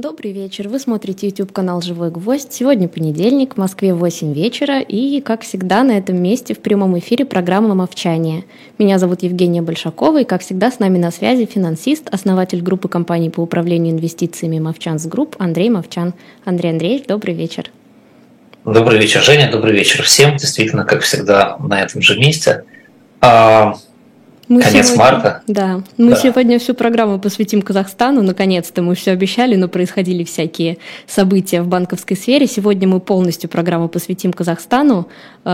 Добрый вечер. Вы смотрите YouTube-канал «Живой гвоздь». Сегодня понедельник, в Москве 8 вечера, и, как всегда, на этом месте в прямом эфире программа «Мовчание». Меня зовут Евгения Большакова, и, как всегда, с нами на связи финансист, основатель группы компаний по управлению инвестициями «Мовчанс Групп» Андрей Мовчан. Андрей Андреевич, добрый вечер. Добрый вечер, Женя, добрый вечер всем. Действительно, как всегда, на этом же месте. Конец марта. Да, мы сегодня всю программу посвятим Казахстану. Наконец-то мы все обещали, но происходили всякие события в банковской сфере. Сегодня мы полностью программу посвятим Казахстану.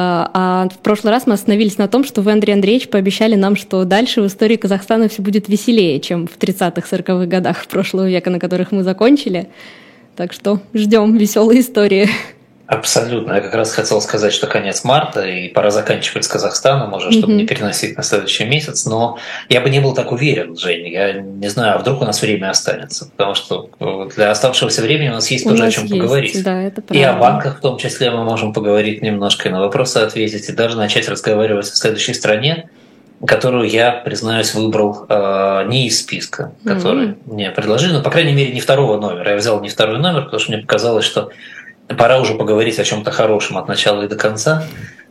А в прошлый раз мы остановились на том, что вы, Андрей Андреевич, пообещали нам, что дальше в истории Казахстана все будет веселее, чем в 30-х, 40-х годах прошлого века, на которых мы закончили. Так что ждем веселой истории. Абсолютно. Я как раз хотел сказать, что конец марта, и пора заканчивать с Казахстаном уже, чтобы не переносить на следующий месяц. Но я бы не был так уверен, Женя. Я не знаю, а вдруг у нас время останется. Потому что для оставшегося времени у нас есть тоже о чем поговорить. Да, это правда. И о банках в том числе мы можем поговорить немножко, и на вопросы ответить, и даже начать разговаривать о следующей стране, которую я, признаюсь, выбрал не из списка, который мне предложили, но, по крайней мере, не второго номера. Я взял не второй номер, потому что мне показалось, что пора уже поговорить о чем-то хорошем от начала и до конца.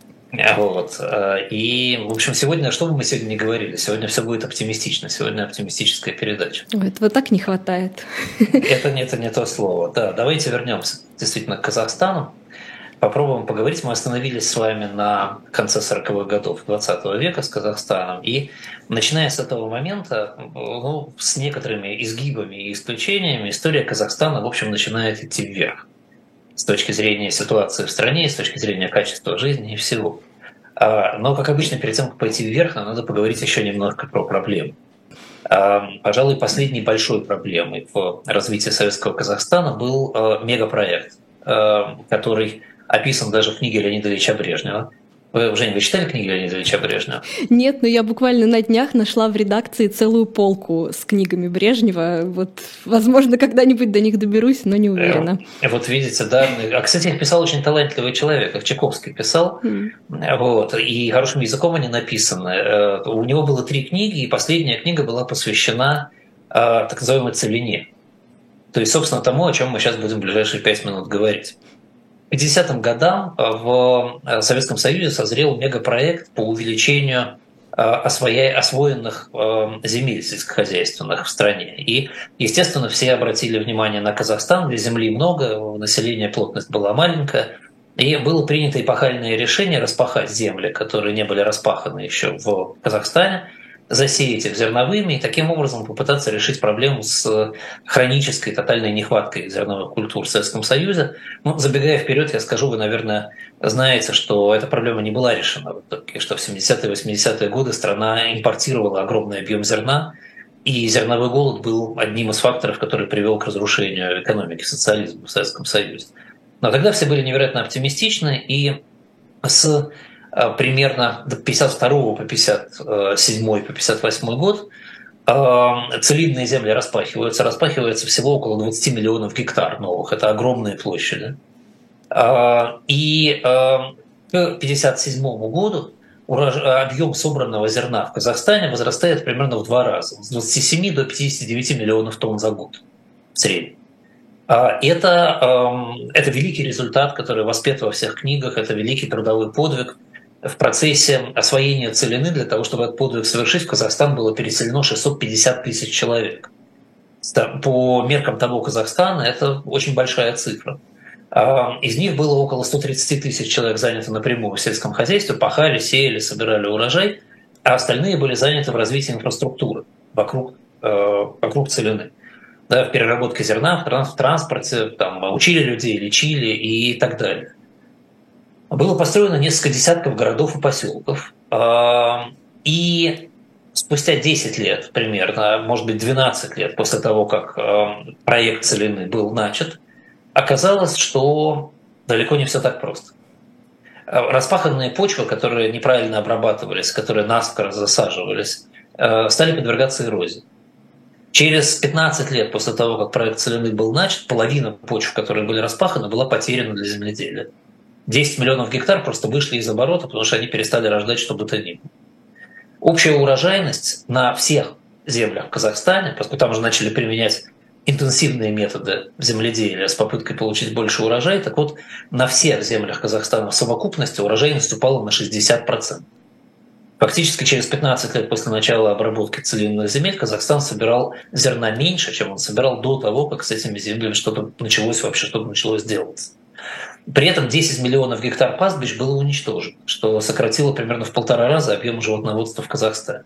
Вот. И, в общем, сегодня, что бы мы сегодня не говорили, сегодня все будет оптимистично, сегодня оптимистическая передача. Этого так не хватает. Это не то слово. Да, давайте вернемся действительно к Казахстану. Попробуем поговорить. Мы остановились с вами на конце 40-х годов 20 века с Казахстаном. И начиная с этого момента, с некоторыми изгибами и исключениями, история Казахстана, в общем, начинает идти вверх. С точки зрения ситуации в стране, с точки зрения качества жизни и всего. Но, как обычно, перед тем, как пойти вверх, нам надо поговорить еще немножко про проблемы. Пожалуй, последней большой проблемой в развитии советского Казахстана был мегапроект, который описан даже в книге Леонида Ильича Брежнева. Женя, вы читали книги Леонида Ильича Брежнева? Нет, но я буквально на днях нашла в редакции целую полку с книгами Брежнева. Вот, возможно, когда-нибудь до них доберусь, но не уверена. Вот видите, да. Кстати, их писал очень талантливый человек, их Чайковский писал. Вот, и хорошим языком они написаны. У него было 3 книги, и последняя книга была посвящена так называемой целине. То есть, собственно, тому, о чем мы сейчас будем в ближайшие 5 минут говорить. К 50-м годам в Советском Союзе созрел мегапроект по увеличению освоенных земель сельскохозяйственных в стране. И, естественно, все обратили внимание на Казахстан, где земли много, население, плотность была маленькая, и было принято эпохальное решение распахать земли, которые не были распаханы еще в Казахстане, засеять их зерновыми и таким образом попытаться решить проблему с хронической тотальной нехваткой зерновых культур в Советском Союзе. Забегая вперед, я скажу, вы, наверное, знаете, что эта проблема не была решена в итоге, что в 70-е и 80-е годы страна импортировала огромный объем зерна, и зерновой голод был одним из факторов, который привел к разрушению экономики социализма в Советском Союзе. Но тогда все были невероятно оптимистичны, и с примерно до 52 по 57 по 58 год целинные земли распахиваются всего около 20 миллионов гектар новых. Это огромные площади. И к 57 году объем собранного зерна в Казахстане возрастает примерно в 2 раза, с 27 до 59 миллионов тонн за год в среднем. Это великий результат, который воспет во всех книгах, это великий трудовой подвиг. В процессе освоения целины для того, чтобы этот подвиг совершить, в Казахстан было переселено 650 тысяч человек. По меркам того Казахстана это очень большая цифра. Из них было около 130 тысяч человек заняты напрямую в сельском хозяйстве, пахали, сеяли, собирали урожай, а остальные были заняты в развитии инфраструктуры вокруг целины. Да, в переработке зерна, в транспорте, учили людей, лечили и так далее. Было построено несколько десятков городов и поселков. И спустя 10 лет примерно, может быть 12 лет после того, как проект целины был начат, оказалось, что далеко не все так просто. Распаханные почвы, которые неправильно обрабатывались, которые наскоро засаживались, стали подвергаться эрозии. Через 15 лет после того, как проект целины был начат, половина почв, которые были распаханы, была потеряна для земледелия. 10 миллионов гектар просто вышли из оборота, потому что они перестали рождать что бы то ни было. Общая урожайность на всех землях в Казахстане, поскольку там уже начали применять интенсивные методы земледелия с попыткой получить больше урожая. Так вот, на всех землях Казахстана в совокупности урожайность упала на 60%. Фактически через 15 лет после начала обработки целинных земель Казахстан собирал зерна меньше, чем он собирал до того, как с этими землями что-то началось делаться. При этом 10 миллионов гектар пастбищ было уничтожено, что сократило примерно в 1,5 раза объем животноводства в Казахстане.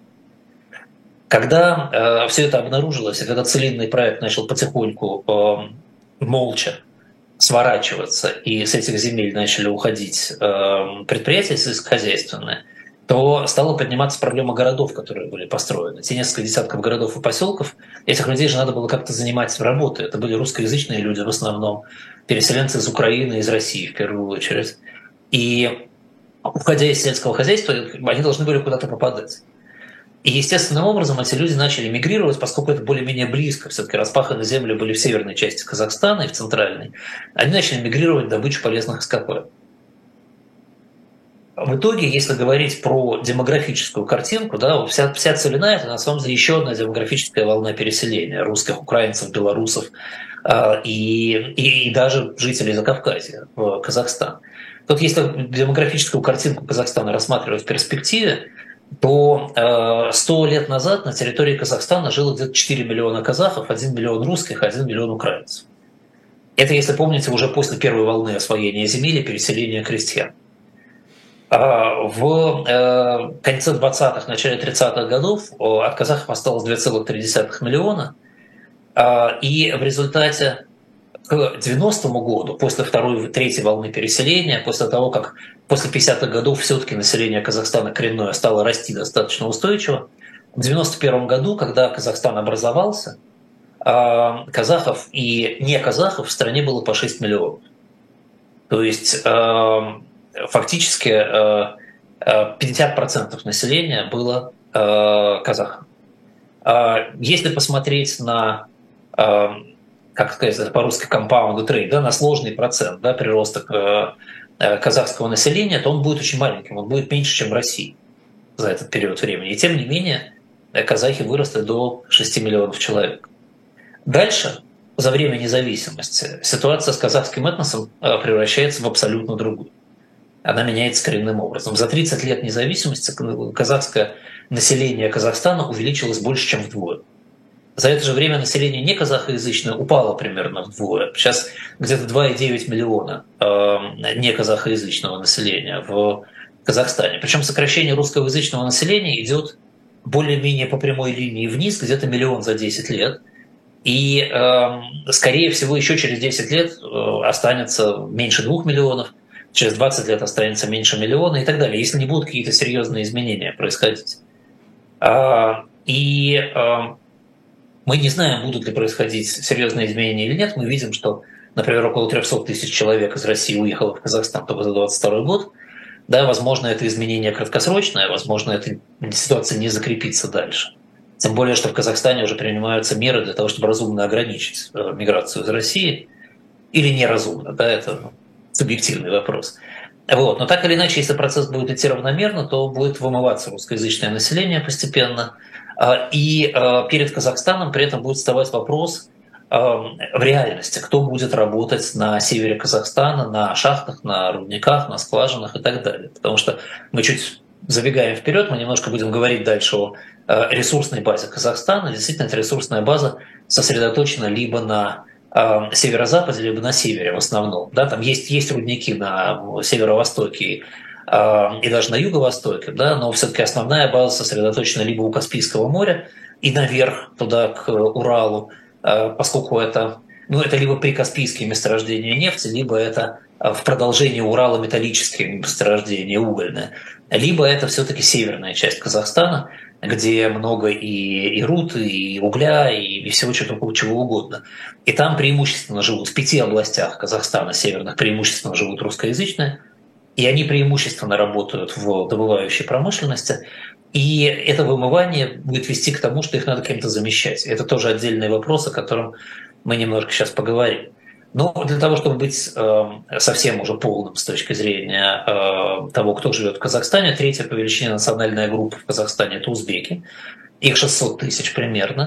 Когда все это обнаружилось, и когда целинный проект начал потихоньку молча сворачиваться, и с этих земель начали уходить предприятия сельскохозяйственные, то стала подниматься проблема городов, которые были построены. Те несколько десятков городов и поселков, этих людей же надо было как-то занимать работой. Это были русскоязычные люди в основном, переселенцы из Украины, из России в первую очередь. И уходя из сельского хозяйства, они должны были куда-то попадать. И естественным образом эти люди начали мигрировать, поскольку это более-менее близко. Все-таки распаханные земли были в северной части Казахстана и в центральной. Они начали мигрировать в добычу полезных ископаемых. В итоге, если говорить про демографическую картинку, да, вся целина – это на самом деле еще одна демографическая волна переселения русских, украинцев, белорусов и даже жителей Закавказья в Казахстан. Тут если демографическую картинку Казахстана рассматривать в перспективе, то 100 лет назад на территории Казахстана жило где-то 4 миллиона казахов, 1 миллион русских, 1 миллион украинцев. Это, если помните, уже после первой волны освоения земель и переселения крестьян. В конце 20-х, начале 30-х годов от казахов осталось 2,3 миллиона, и в результате к 90-му году, после второй, третьей волны переселения, после того, как после 50-х годов все-таки население Казахстана коренное стало расти достаточно устойчиво, в 91-м году, когда Казахстан образовался, казахов и не казахов в стране было по 6 миллионов. То есть фактически 50% населения было казахами. Если посмотреть на, как сказать по-русски, compound rate, да, на сложный процент, да, прироста казахского населения, то он будет очень маленьким, он будет меньше, чем в России за этот период времени. И тем не менее казахи выросли до 6 миллионов человек. Дальше, за время независимости, ситуация с казахским этносом превращается в абсолютно другую. Она меняется коренным образом. За 30 лет независимости казахское население Казахстана увеличилось больше, чем вдвое. За это же время население не казахоязычное упало примерно вдвое. Сейчас где-то 2,9 миллиона не казахоязычного населения в Казахстане. Причем сокращение русскоязычного населения идет более-менее по прямой линии вниз, где-то миллион за 10 лет. И, скорее всего, еще через 10 лет останется меньше 2 миллионов, через 20 лет останется меньше миллиона и так далее, если не будут какие-то серьезные изменения происходить. И мы не знаем, будут ли происходить серьезные изменения или нет. Мы видим, что, например, около 300 тысяч человек из России уехало в Казахстан только за 2022 год. Да, возможно, это изменение краткосрочное, возможно, эта ситуация не закрепится дальше. Тем более, что в Казахстане уже принимаются меры для того, чтобы разумно ограничить миграцию из России. Или неразумно, да, это субъективный вопрос. Вот. Но так или иначе, если процесс будет идти равномерно, то будет вымываться русскоязычное население постепенно. И перед Казахстаном при этом будет вставать вопрос в реальности, кто будет работать на севере Казахстана, на шахтах, на рудниках, на скважинах и так далее. Потому что мы чуть забегаем вперед, мы немножко будем говорить дальше о ресурсной базе Казахстана. Действительно, эта ресурсная база сосредоточена либо на северо-западе, либо на севере в основном. Да, там есть рудники на северо-востоке и даже на юго-востоке, да, но все-таки основная база сосредоточена либо у Каспийского моря и наверх туда к Уралу, поскольку это либо прикаспийские месторождения нефти, либо это в продолжении Урала металлические месторождения угольные, либо это все-таки северная часть Казахстана, где много и руд, и угля, и всего чего угодно. И там преимущественно живут, в 5 областях Казахстана северных преимущественно живут русскоязычные, и они преимущественно работают в добывающей промышленности. И это вымывание будет вести к тому, что их надо кем-то замещать. Это тоже отдельный вопрос, о котором мы немножко сейчас поговорим. Но для того, чтобы быть совсем уже полным с точки зрения того, кто живет в Казахстане, третья по величине национальная группа в Казахстане – это узбеки. Их 600 тысяч примерно.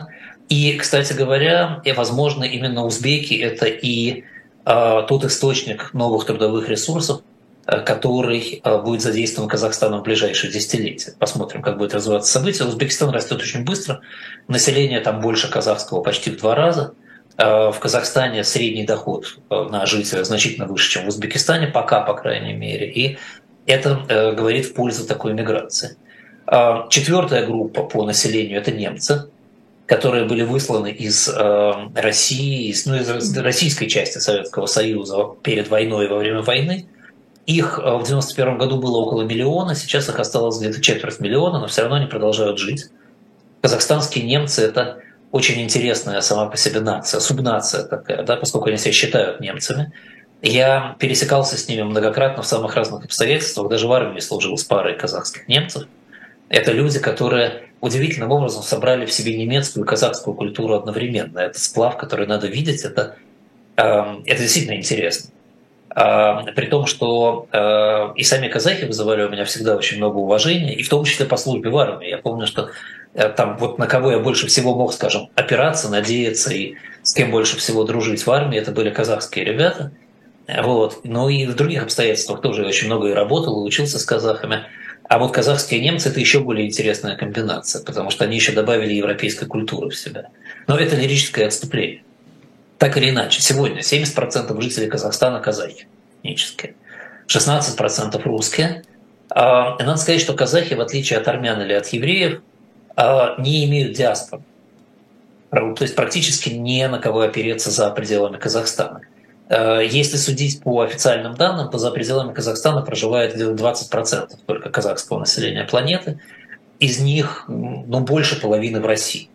И, кстати говоря, возможно, именно узбеки – это и тот источник новых трудовых ресурсов, который будет задействован Казахстаном в ближайшие десятилетия. Посмотрим, как будет развиваться события. Узбекистан растет очень быстро, население там больше казахского почти в 2 раза. В Казахстане средний доход на жителя значительно выше, чем в Узбекистане, пока, по крайней мере. И это говорит в пользу такой миграции. 4-я группа по населению – это немцы, которые были высланы из России, из российской части Советского Союза перед войной и во время войны. Их в 1991 году было около 1 миллиона, сейчас их осталось где-то 250 000, но все равно они продолжают жить. Казахстанские немцы – это очень интересная сама по себе нация, субнация такая, да, поскольку они себя считают немцами. Я пересекался с ними многократно в самых разных обстоятельствах, даже в армии служил с парой казахских немцев. Это люди, которые удивительным образом собрали в себе немецкую и казахскую культуру одновременно. Это сплав, который надо видеть, это действительно интересно. При том, что и сами казахи вызывали у меня всегда очень много уважения, и в том числе по службе в армии. Я помню, что там вот на кого я больше всего мог, скажем, опираться, надеяться и с кем больше всего дружить в армии, это были казахские ребята. Вот. Но и в других обстоятельствах тоже я очень много и работал, и учился с казахами. А вот казахские немцы – это еще более интересная комбинация, потому что они еще добавили европейской культуры в себя. Но это лирическое отступление. Так или иначе, сегодня 70% жителей Казахстана – казахи этнические, 16% русские. И надо сказать, что казахи, в отличие от армян или от евреев, не имеют диаспоры. То есть практически не на кого опереться за пределами Казахстана. Если судить по официальным данным, то за пределами Казахстана проживает где-то 20% только казахского населения планеты. Из них больше половины в России.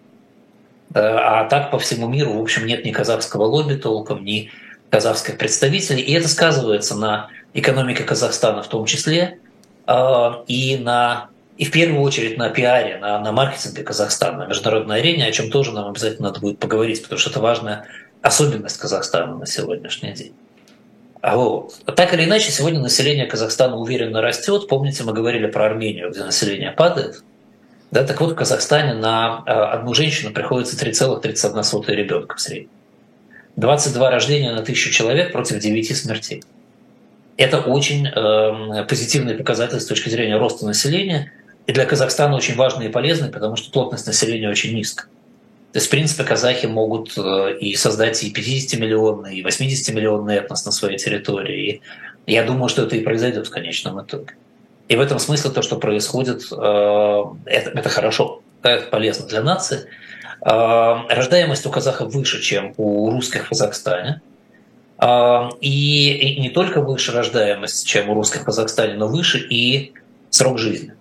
А так по всему миру, в общем, нет ни казахского лобби толком, ни казахских представителей. И это сказывается на экономике Казахстана в том числе, и в первую очередь на пиаре, на маркетинге Казахстана, на международной арене, о чем тоже нам обязательно надо будет поговорить, потому что это важная особенность Казахстана на сегодняшний день. Вот. Так или иначе, сегодня население Казахстана уверенно растет. Помните, мы говорили про Армению, где население падает. Да, так вот, в Казахстане на одну женщину приходится 3,31 ребенка в среднем. 22 рождения на 1000 человек против 9 смертей. Это очень позитивный показатель с точки зрения роста населения. И для Казахстана очень важный и полезный, потому что плотность населения очень низкая. То есть, в принципе, казахи могут и создать и 50-миллионный, и 80-миллионный этнос на своей территории. И я думаю, что это и произойдет в конечном итоге. И в этом смысле то, что происходит, это хорошо, это полезно для нации. Рождаемость у казахов выше, чем у русских в Казахстане. И не только выше рождаемость, чем у русских в Казахстане, но выше и срок жизни.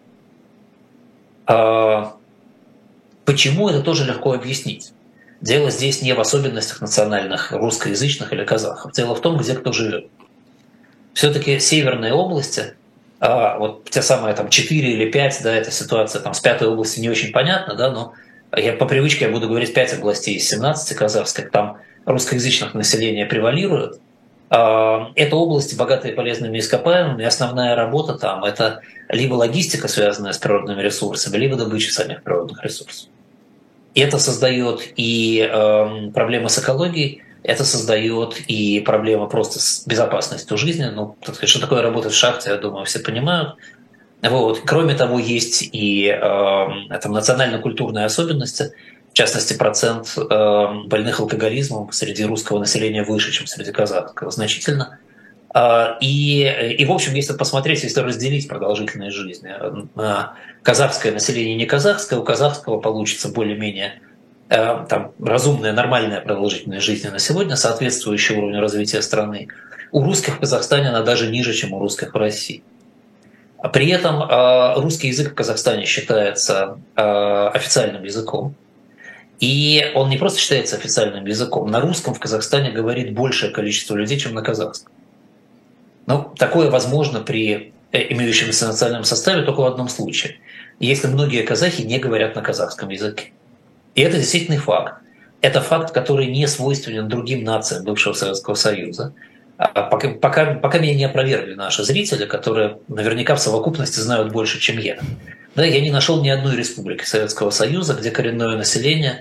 Почему, это тоже легко объяснить. Дело здесь не в особенностях национальных русскоязычных или казахов. Дело в том, где кто живет. Все-таки северные области, вот те самые там 4 или 5, да, эта ситуация там с 5-й области не очень понятна, да, но по привычке я буду говорить 5 областей из 17 казахских, там русскоязычных населения превалирует. Это области, богатые полезными ископаемыми, и основная работа там – это либо логистика, связанная с природными ресурсами, либо добыча самих природных ресурсов. И это создает и проблемы с экологией, это создает и проблемы просто с безопасностью жизни. Ну, так сказать, что такое работать в шахте, я думаю, все понимают. Вот. Кроме того, есть и там, национально-культурные особенности. В частности, процент больных алкоголизмом среди русского населения выше, чем среди казахского, значительно. И в общем, если посмотреть, если разделить продолжительность жизни на казахское население и не казахское, у казахского получится более-менее там, разумная, нормальная продолжительность жизни на сегодня, соответствующая уровню развития страны. У русских в Казахстане она даже ниже, чем у русских в России. При этом русский язык в Казахстане считается официальным языком. И он не просто считается официальным языком. На русском в Казахстане говорит большее количество людей, чем на казахском. Но такое возможно при имеющемся национальном составе только в одном случае. Если многие казахи не говорят на казахском языке. И это действительно факт. Это факт, который не свойственен другим нациям бывшего Советского Союза. Пока меня не опровергли наши зрители, которые наверняка в совокупности знают больше, чем я. Да, я не нашел ни одной республики Советского Союза, где коренное население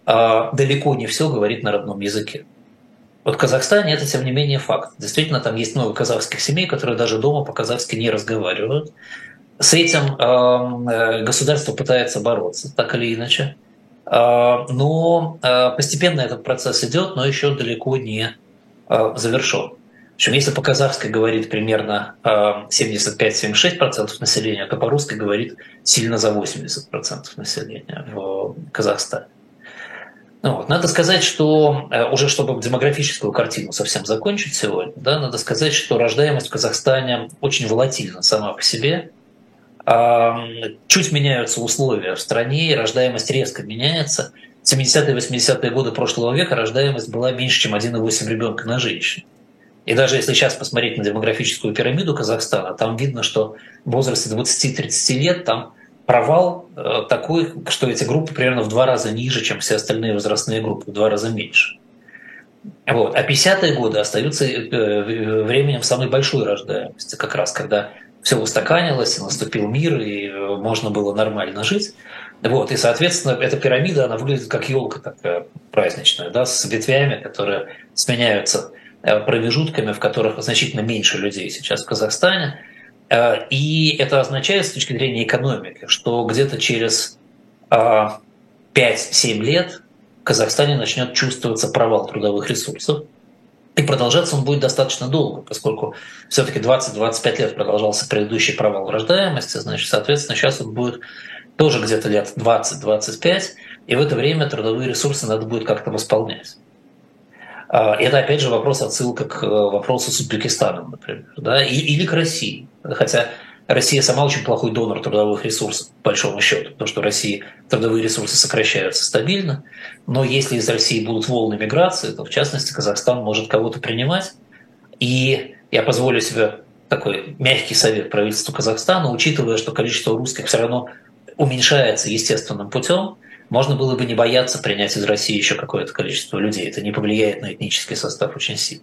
далеко не все говорит на родном языке. Вот в Казахстане это, тем не менее, факт. Действительно, там есть много казахских семей, которые даже дома по-казахски не разговаривают. С этим государство пытается бороться, так или иначе. Но постепенно этот процесс идет, но еще далеко не завершен. В общем, если по-казахски говорит примерно 75-76% населения, то по-русски говорит сильно за 80% населения в Казахстане. Ну, вот. Надо сказать, что уже чтобы демографическую картину совсем закончить сегодня, да, надо сказать, что рождаемость в Казахстане очень волатильна сама по себе. Чуть меняются условия в стране, и рождаемость резко меняется. В 70-е и 80-е годы прошлого века рождаемость была меньше, чем 1,8 ребенка на женщину. И даже если сейчас посмотреть на демографическую пирамиду Казахстана, там видно, что в возрасте 20-30 лет там провал такой, что эти группы примерно в 2 раза ниже, чем все остальные возрастные группы, в 2 раза меньше. Вот. А 50-е годы остаются временем самой большой рождаемости, как раз когда все устаканилось, наступил мир, и можно было нормально жить. Вот. И, соответственно, эта пирамида, она выглядит как елка такая праздничная, да, с ветвями, которые сменяются промежутками, в которых значительно меньше людей сейчас в Казахстане. И это означает с точки зрения экономики, что где-то через 5-7 лет в Казахстане начнет чувствоваться провал трудовых ресурсов. И продолжаться он будет достаточно долго, поскольку все-таки 20-25 лет продолжался предыдущий провал рождаемости, значит, соответственно, сейчас он будет тоже где-то лет 20-25, и в это время трудовые ресурсы надо будет как-то восполнять. Это, опять же, вопрос отсылка к вопросу с Узбекистаном, например, да, или к России. Хотя Россия сама очень плохой донор трудовых ресурсов, по большому счету, потому что в России трудовые ресурсы сокращаются стабильно. Но если из России будут волны миграции, то, в частности, Казахстан может кого-то принимать. И я позволю себе такой мягкий совет правительству Казахстана, учитывая, что количество русских все равно уменьшается естественным путем, можно было бы не бояться принять из России еще какое-то количество людей. Это не повлияет на этнический состав очень сильно.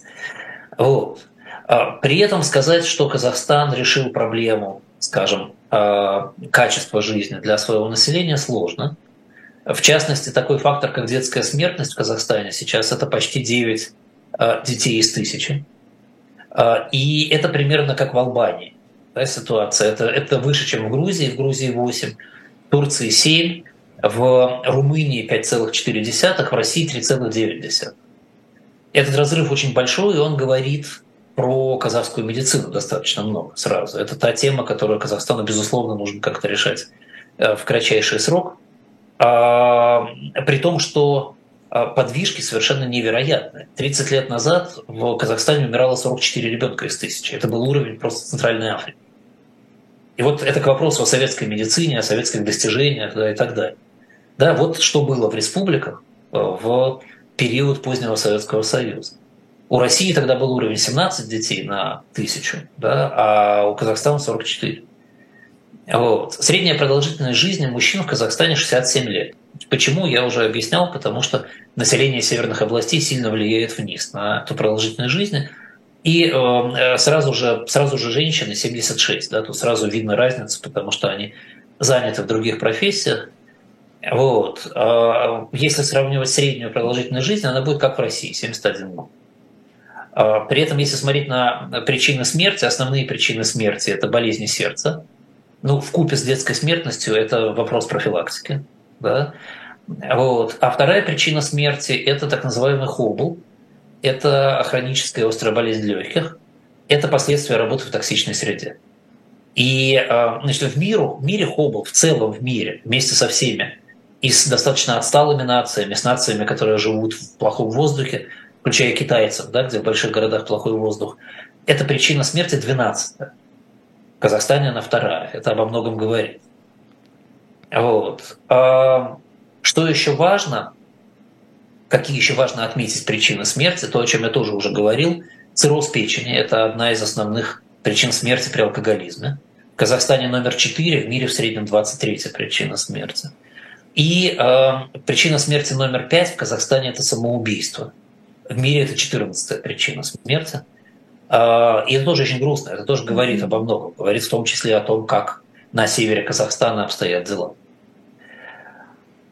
Вот. При этом сказать, что Казахстан решил проблему, скажем, качества жизни для своего населения, сложно. В частности, такой фактор, как детская смертность в Казахстане сейчас, это почти 9 детей из 1000. И это примерно как в Албании, да, ситуация. Это выше, чем в Грузии 8, в Турции 7, в Румынии 5,4, в России 3,9. Этот разрыв очень большой, и он говорит про казахскую медицину достаточно много сразу. Это та тема, которую Казахстану, безусловно, нужно как-то решать в кратчайший срок. При том, что подвижки совершенно невероятны. 30 лет назад в Казахстане умирало 44 ребенка из 1000. Это был уровень просто Центральной Африки. И вот это к вопросу о советской медицине, о советских достижениях, да, и так далее. Да, вот что было в республиках в период позднего Советского Союза. У России тогда был уровень 17 детей на 1000, да, а у Казахстана 44. Вот. Средняя продолжительность жизни мужчин в Казахстане 67 лет. Почему, я уже объяснял, потому что население северных областей сильно влияет вниз на эту продолжительность жизни. И сразу же женщины 76, да, тут сразу видно разницу, потому что они заняты в других профессиях. Вот. Если сравнивать среднюю продолжительность жизни, она будет как в России, 71 год. При этом, если смотреть на причины смерти, основные причины смерти – это болезни сердца. Ну, вкупе с детской смертностью – это вопрос профилактики. Да? Вот. А вторая причина смерти – это так называемый хобл. Это хроническая острая болезнь легких. Это последствия работы в токсичной среде. И значит, в мире хобл, в целом в мире, вместе со всеми, и с достаточно отсталыми нациями, с нациями, которые живут в плохом воздухе, включая китайцев, да, где в больших городах плохой воздух, это причина смерти 12-я. В Казахстане она 2-я. Это обо многом говорит. Вот. Что еще важно, какие еще важно отметить причины смерти, то, о чем я тоже уже говорил, цирроз печени – это одна из основных причин смерти при алкоголизме. В Казахстане номер 4, в мире в среднем 23-я причина смерти. И причина смерти номер 5 в Казахстане – это самоубийство. В мире это 14-я причина смерти. И это тоже очень грустно, это тоже говорит обо многом. Говорит в том числе о том, как на севере Казахстана обстоят дела.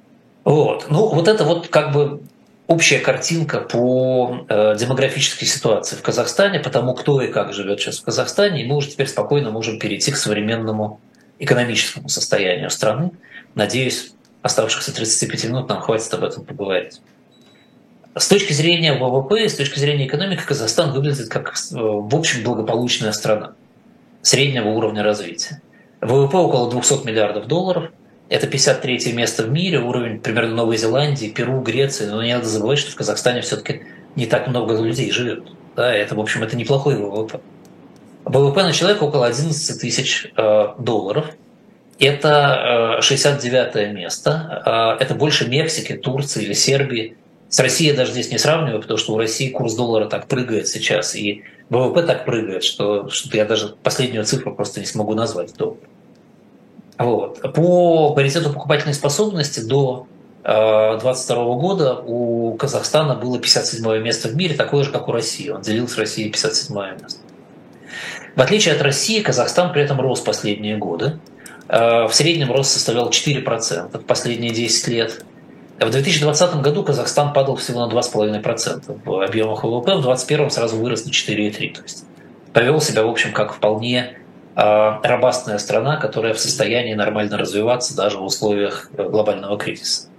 Вот. Ну, вот это вот как бы общая картинка по демографической ситуации в Казахстане, потому кто и как живет сейчас в Казахстане, и мы уже теперь спокойно можем перейти к современному экономическому состоянию страны. Надеюсь, оставшихся 35 минут нам хватит об этом поговорить. С точки зрения ВВП, с точки зрения экономики, Казахстан выглядит как, в общем, благополучная страна среднего уровня развития. ВВП около 200 миллиардов долларов. Это 53-е место в мире, уровень примерно Новой Зеландии, Перу, Греции. Но не надо забывать, что в Казахстане все-таки не так много людей живет. Да, это, в общем, это неплохой ВВП. ВВП на человека около 11 тысяч долларов. Это 69-е место. Это больше Мексики, Турции или Сербии. С Россией я даже здесь не сравниваю, потому что у России курс доллара так прыгает сейчас, и ВВП так прыгает, что я даже последнюю цифру просто не смогу назвать. Вот. По паритету покупательной способности до 2022 года у Казахстана было 57 место в мире, такое же, как у России. Он делил с Россией 57 место. В отличие от России, Казахстан при этом рос последние годы. В среднем рост составлял 4% в последние 10 лет. В 2020 году Казахстан падал всего на 2,5% в объемах ВВП, в 2021 сразу вырос на 4,3%. То есть повел себя, в общем, как вполне робастная страна, которая в состоянии нормально развиваться даже в условиях глобального кризиса.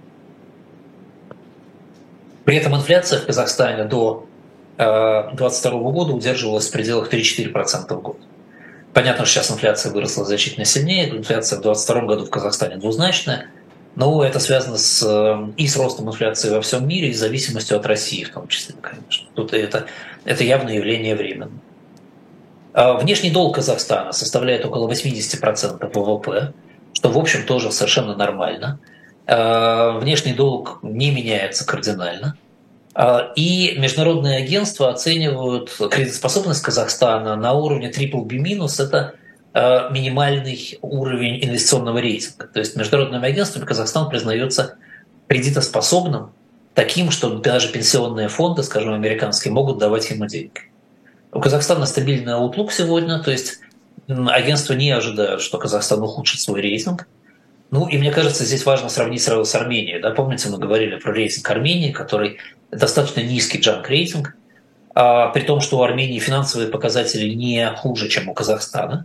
При этом инфляция в Казахстане до 2022 года удерживалась в пределах 3-4% в год. Понятно, что сейчас инфляция выросла значительно сильнее. Инфляция в 2022 году в Казахстане двузначная. Но это связано и с ростом инфляции во всем мире, и с зависимостью от России в том числе, конечно. Тут это явное явление временное. Внешний долг Казахстана составляет около 80% ВВП, что, в общем, тоже совершенно нормально. Внешний долг не меняется кардинально. И международные агентства оценивают кредитоспособность Казахстана на уровне BBB-. Это минимальный уровень инвестиционного рейтинга. То есть международными агентствами Казахстан признается кредитоспособным, таким, что даже пенсионные фонды, скажем, американские, могут давать ему деньги. У Казахстана стабильный аутлук сегодня, то есть агентства не ожидают, что Казахстан ухудшит свой рейтинг. Ну и мне кажется, здесь важно сравнить сразу с Арменией. Да, помните, мы говорили про рейтинг Армении, который достаточно низкий джанк-рейтинг, при том, что у Армении финансовые показатели не хуже, чем у Казахстана.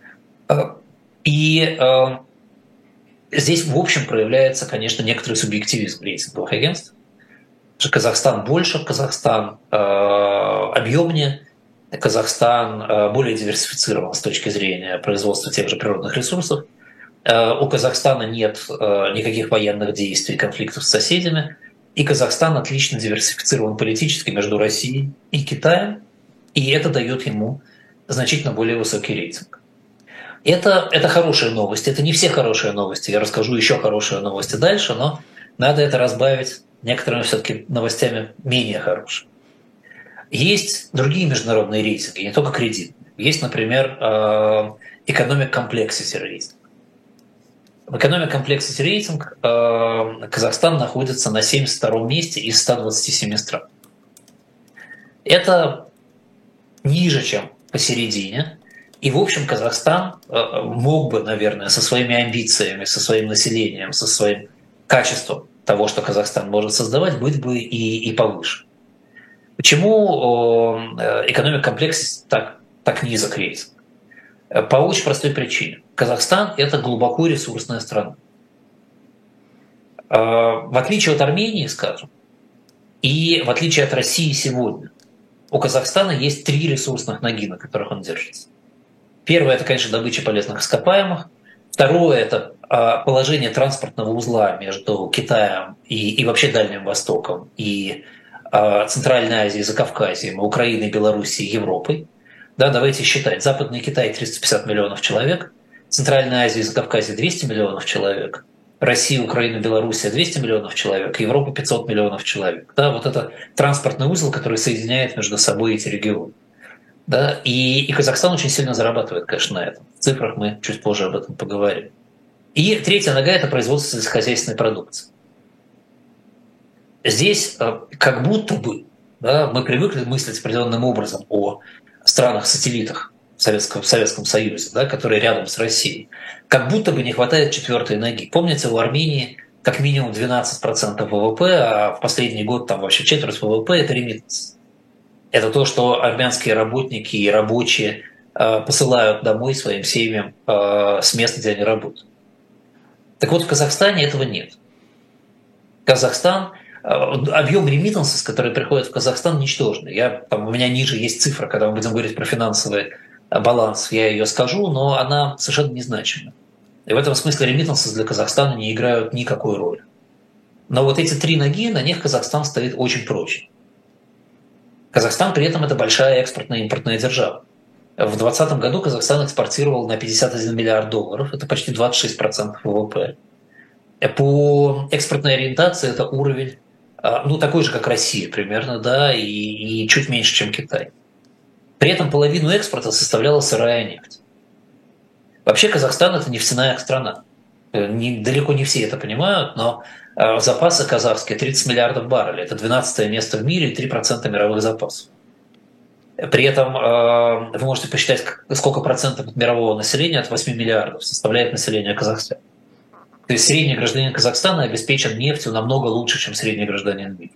И здесь, в общем, проявляется, конечно, некоторый субъективизм рейтинговых агентств. Казахстан больше, Казахстан объемнее, Казахстан более диверсифицирован с точки зрения производства тех же природных ресурсов. У Казахстана нет никаких военных действий, конфликтов с соседями. И Казахстан отлично диверсифицирован политически между Россией и Китаем. И это дает ему значительно более высокий рейтинг. Это хорошие новости. Это не все хорошие новости. Я расскажу еще хорошие новости дальше, но надо это разбавить некоторыми все-таки новостями менее хорошими. Есть другие международные рейтинги, не только кредитные. Есть, например, Economic Complexity рейтинг. В Economic Complexity рейтинг Казахстан находится на 72-м месте из 127 стран. Это ниже, чем посередине. И, в общем, Казахстан мог бы, наверное, со своими амбициями, со своим населением, со своим качеством того, что Казахстан может создавать, быть бы и повыше. Почему Economic Complexity так низок рейтинг? По очень простой причине. Казахстан – это глубоко ресурсная страна. В отличие от Армении, скажем, и в отличие от России сегодня, у Казахстана есть 3 ресурсных ноги, на которых он держится. Первое – это, конечно, добыча полезных ископаемых. Второе – это положение транспортного узла между Китаем и вообще Дальним Востоком, и Центральной Азией, Закавказьем, Украиной, Белоруссией, Европой. Да, давайте считать. Западный Китай – 350 миллионов человек, Центральная Азия и Закавказье – 200 миллионов человек, Россия, Украина, Белоруссия – 200 миллионов человек, Европа – 500 миллионов человек. Да, вот это транспортный узел, который соединяет между собой эти регионы. Да, и Казахстан очень сильно зарабатывает, конечно, на этом. В цифрах мы чуть позже об этом поговорим. И третья нога – это производство сельскохозяйственной продукции. Здесь как будто бы, да, мы привыкли мыслить определенным образом о странах-сателлитах в Советском Союзе, да, которые рядом с Россией. Как будто бы не хватает 4-й ноги. Помните, у Армении как минимум 12% ВВП, а в последний год там вообще четверть ВВП – это ремитанс. Это то, что армянские работники и рабочие посылают домой своим семьям с места, где они работают. Так вот, в Казахстане этого нет. Казахстан, объем ремитансов, которые приходят в Казахстан, ничтожный. У меня ниже есть цифра, когда мы будем говорить про финансовый баланс, я ее скажу, но она совершенно незначима. И в этом смысле ремитансы для Казахстана не играют никакой роли. Но вот эти три ноги, на них Казахстан стоит очень прочно. Казахстан при этом это большая экспортная и импортная держава. В 2020 году Казахстан экспортировал на 51 миллиард долларов, это почти 26% ВВП. По экспортной ориентации это уровень, такой же, как Россия примерно, да, и чуть меньше, чем Китай. При этом половину экспорта составляла сырая нефть. Вообще Казахстан – это нефтяная страна. Далеко не все это понимают, но запасы казахские 30 миллиардов баррелей. Это 12 место в мире и 3% мировых запасов. При этом вы можете посчитать, сколько процентов от мирового населения, от 8 миллиардов, составляет население Казахстана. То есть средний гражданин Казахстана обеспечен нефтью намного лучше, чем средний гражданин мира.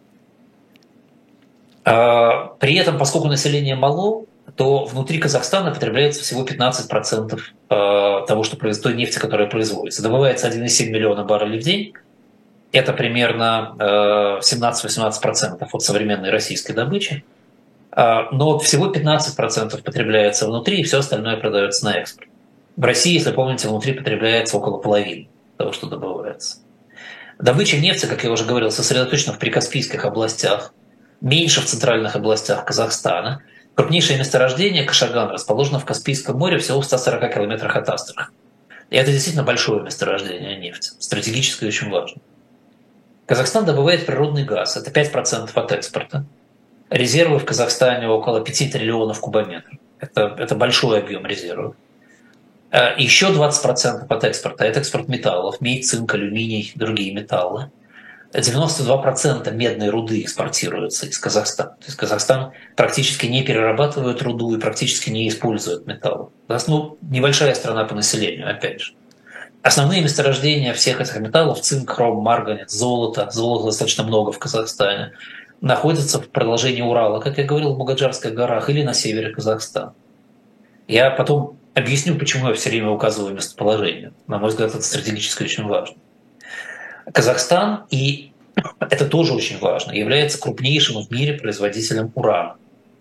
При этом, поскольку население мало, то внутри Казахстана потребляется всего 15% того, что той нефти, которая производится. Добывается 1,7 миллиона баррелей в день. Это примерно 17-18% от современной российской добычи. Но всего 15% потребляется внутри, и все остальное продается на экспорт. В России, если помните, внутри потребляется около половины того, что добывается. Добыча нефти, как я уже говорил, сосредоточена в прикаспийских областях, меньше в центральных областях Казахстана. Крупнейшее месторождение Кашаган расположено в Каспийском море, всего в 140 километрах от Астрахани. И это действительно большое месторождение нефти, стратегически очень важно. Казахстан добывает природный газ, это 5% от экспорта. Резервы в Казахстане около 5 триллионов кубометров. Это большой объем резервов. Еще 20% от экспорта – это экспорт металлов, медь, цинк, алюминий, другие металлы. 92% медной руды экспортируется из Казахстана. То есть Казахстан практически не перерабатывает руду и практически не использует металлы. Небольшая страна по населению, опять же. Основные месторождения всех этих металлов – цинк, хром, марганец, золото достаточно много в Казахстане, находятся в продолжении Урала, как я говорил, в Бугаджарских горах или на севере Казахстана. Я потом объясню, почему я все время указываю местоположение. На мой взгляд, это стратегически очень важно. Казахстан, и это тоже очень важно, является крупнейшим в мире производителем урана.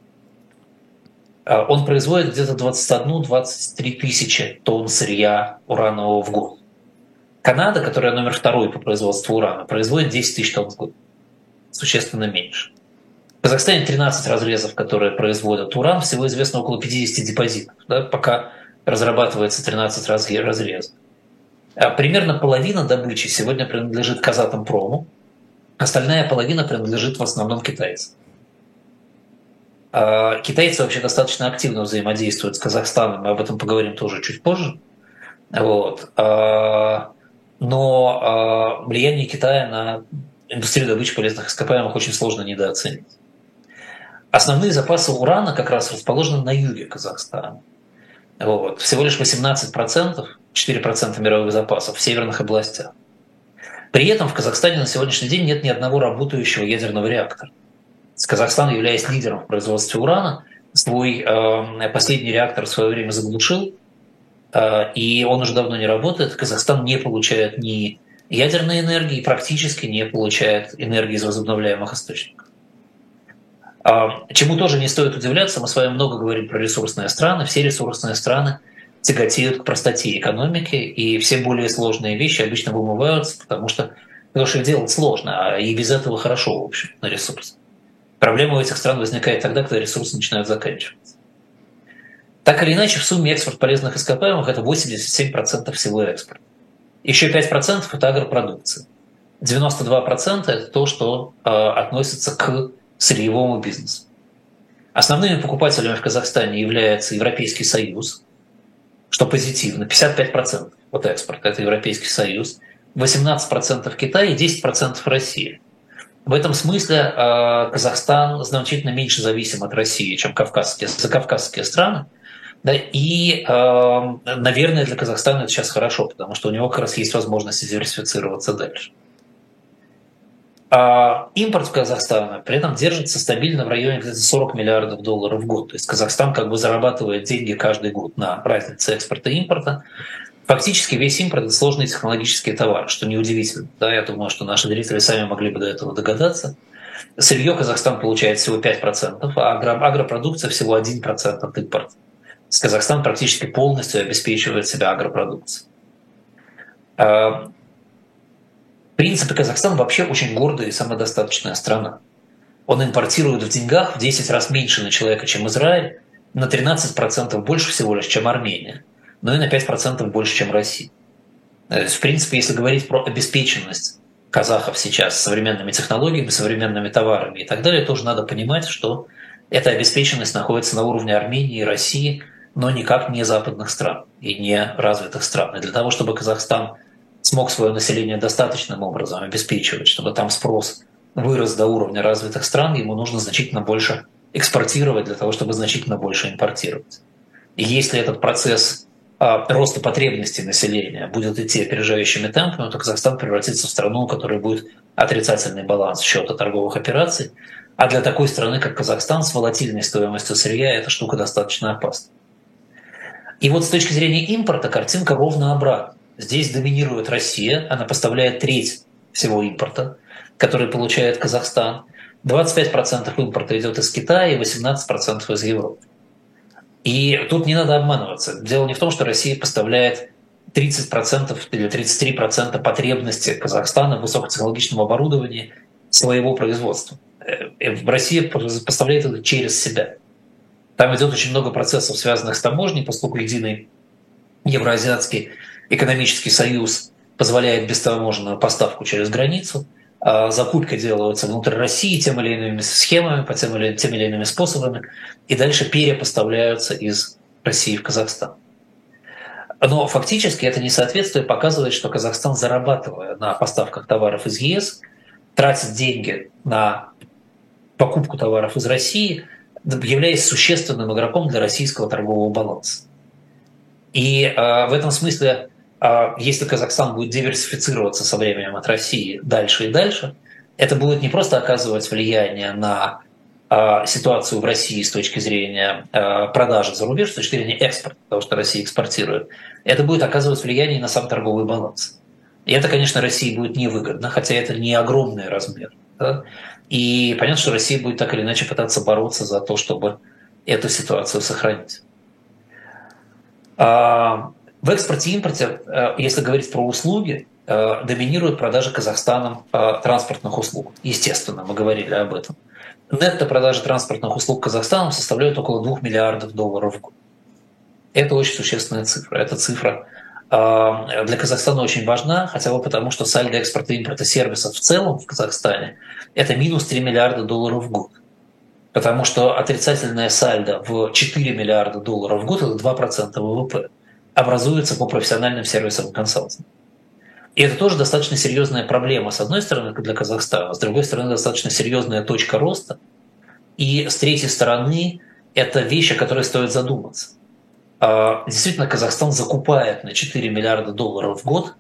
Он производит где-то 21-23 тысячи тонн сырья уранового в год. Канада, которая номер 2 по производству урана, производит 10 тысяч тонн в год. Существенно меньше. В Казахстане 13 разрезов, которые производят уран, всего известно около 50 депозитов, да, пока разрабатывается 13 разрезов. Примерно половина добычи сегодня принадлежит Казатомпрому, остальная половина принадлежит в основном китайцам. Китайцы вообще достаточно активно взаимодействуют с Казахстаном, мы об этом поговорим тоже чуть позже. Вот. Но влияние Китая на индустрию добычи полезных ископаемых очень сложно недооценить. Основные запасы урана как раз расположены на юге Казахстана. Вот. Всего лишь 18%, 4% мировых запасов в северных областях. При этом в Казахстане на сегодняшний день нет ни одного работающего ядерного реактора. Казахстан, являясь лидером в производстве урана, свой последний реактор в свое время заглушил, и он уже давно не работает. Казахстан не получает ни ядерной энергии, практически не получает энергии из возобновляемых источников. Чему тоже не стоит удивляться, мы с вами много говорим про ресурсные страны. Все ресурсные страны тяготеют к простоте экономики, и все более сложные вещи обычно вымываются, потому что их делать сложно, а и без этого хорошо, в общем, на ресурсы. Проблема у этих стран возникает тогда, когда ресурсы начинают заканчиваться. Так или иначе, в сумме экспорт полезных ископаемых – это 87% всего экспорта. Еще 5% – это агропродукция. 92% – это то, что относится к сырьевому бизнесу. Основными покупателями в Казахстане является Европейский Союз, что позитивно. 55% от экспорта – это Европейский Союз, 18% Китай и 10% Россия. В этом смысле Казахстан значительно меньше зависим от России, чем закавказские страны. Да, и, наверное, для Казахстана это сейчас хорошо, потому что у него как раз есть возможность диверсифицироваться дальше. А импорт в Казахстана при этом держится стабильно в районе где-то 40 миллиардов долларов в год. То есть Казахстан как бы зарабатывает деньги каждый год на разнице экспорта и импорта. Фактически весь импорт – это сложные технологические товары, что неудивительно. Да, я думаю, что наши зрители сами могли бы до этого догадаться. Сырье Казахстан получает всего 5%, а агропродукция всего 1% от импорта. Казахстан практически полностью обеспечивает себя агропродукцией. В принципе, Казахстан вообще очень гордая и самодостаточная страна. Он импортирует в деньгах в 10 раз меньше на человека, чем Израиль, на 13% больше всего лишь, чем Армения, но и на 5% больше, чем Россия. То есть, в принципе, если говорить про обеспеченность казахов сейчас современными технологиями, современными товарами и так далее, тоже надо понимать, что эта обеспеченность находится на уровне Армении и России, но никак не западных стран и не развитых стран. И для того, чтобы Казахстан смог свое население достаточным образом обеспечивать, чтобы там спрос вырос до уровня развитых стран, ему нужно значительно больше экспортировать для того, чтобы значительно больше импортировать. И если этот процесс роста потребностей населения будет идти опережающими темпами, то Казахстан превратится в страну, у которой будет отрицательный баланс счета торговых операций. А для такой страны, как Казахстан, с волатильной стоимостью сырья, эта штука достаточно опасна. И вот с точки зрения импорта картинка ровно обратная. Здесь доминирует Россия, она поставляет треть всего импорта, который получает Казахстан. 25% импорта идет из Китая и 18% из Европы. И тут не надо обманываться. Дело не в том, что Россия поставляет 30% или 33% потребности Казахстана в высокотехнологичном оборудовании своего производства. Россия поставляет это через себя. Там идет очень много процессов, связанных с таможней, поскольку единый Евроазиатский экономический союз позволяет бестаможенную поставку через границу. Закупки делаются внутри России тем или иными схемами, по тем или иными способами, и дальше перепоставляются из России в Казахстан. Но фактически это несоответствие показывает, что Казахстан, зарабатывая на поставках товаров из ЕС, тратит деньги на покупку товаров из России, являясь существенным игроком для российского торгового баланса. И в этом смысле, если Казахстан будет диверсифицироваться со временем от России дальше и дальше, это будет не просто оказывать влияние на ситуацию в России с точки зрения продажи за рубеж, с точки зрения экспорта, потому что Россия экспортирует, это будет оказывать влияние на сам торговый баланс. И это, конечно, России будет невыгодно, хотя это не огромный размер. Да? И понятно, что Россия будет так или иначе пытаться бороться за то, чтобы эту ситуацию сохранить. В экспорте и импорте, если говорить про услуги, доминируют продажи Казахстаном транспортных услуг. Естественно, мы говорили об этом. Нетто продажи транспортных услуг Казахстаном составляют около $2 миллиардов в год. Это очень существенная цифра. Эта цифра для Казахстана очень важна, хотя бы потому, что сальдо экспорта и импорта сервисов в целом в Казахстане – это минус $3 миллиарда в год. Потому что отрицательное сальдо в $4 миллиарда в год – это 2% ВВП. Образуется по профессиональным сервисам и консалтингу. И это тоже достаточно серьезная проблема, с одной стороны, для Казахстана, с другой стороны, достаточно серьезная точка роста, и с третьей стороны, это вещь, о которой стоит задуматься. Действительно, Казахстан закупает на $4 миллиарда в год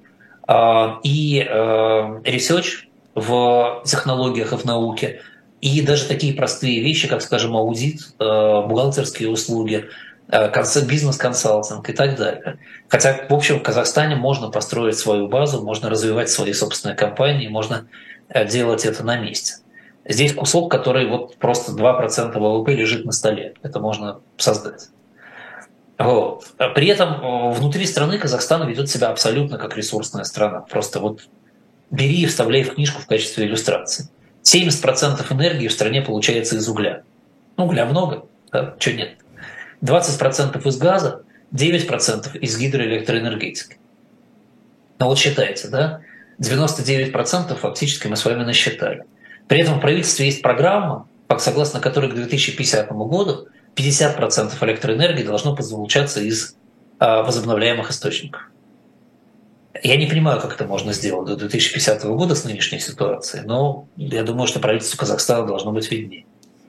и ресерч в технологиях и в науке, и даже такие простые вещи, как, скажем, аудит, бухгалтерские услуги, бизнес-консалтинг и так далее. Хотя, в общем, в Казахстане можно построить свою базу, можно развивать свои собственные компании, можно делать это на месте. Здесь кусок, который вот просто 2% ВВП лежит на столе. Это можно создать. Вот. При этом внутри страны Казахстан ведет себя абсолютно как ресурсная страна. Просто вот бери и вставляй в книжку в качестве иллюстрации. 70% энергии в стране получается из угля. Угля много, да? Чего нет? 20% из газа, 9% из гидроэлектроэнергетики. Ну вот считайте, да? 99% фактически мы с вами насчитали. При этом в правительстве есть программа, согласно которой к 2050 году 50% электроэнергии должно получаться из возобновляемых источников. Я не понимаю, как это можно сделать до 2050 года с нынешней ситуацией, но я думаю, что правительство Казахстана должно быть виднее.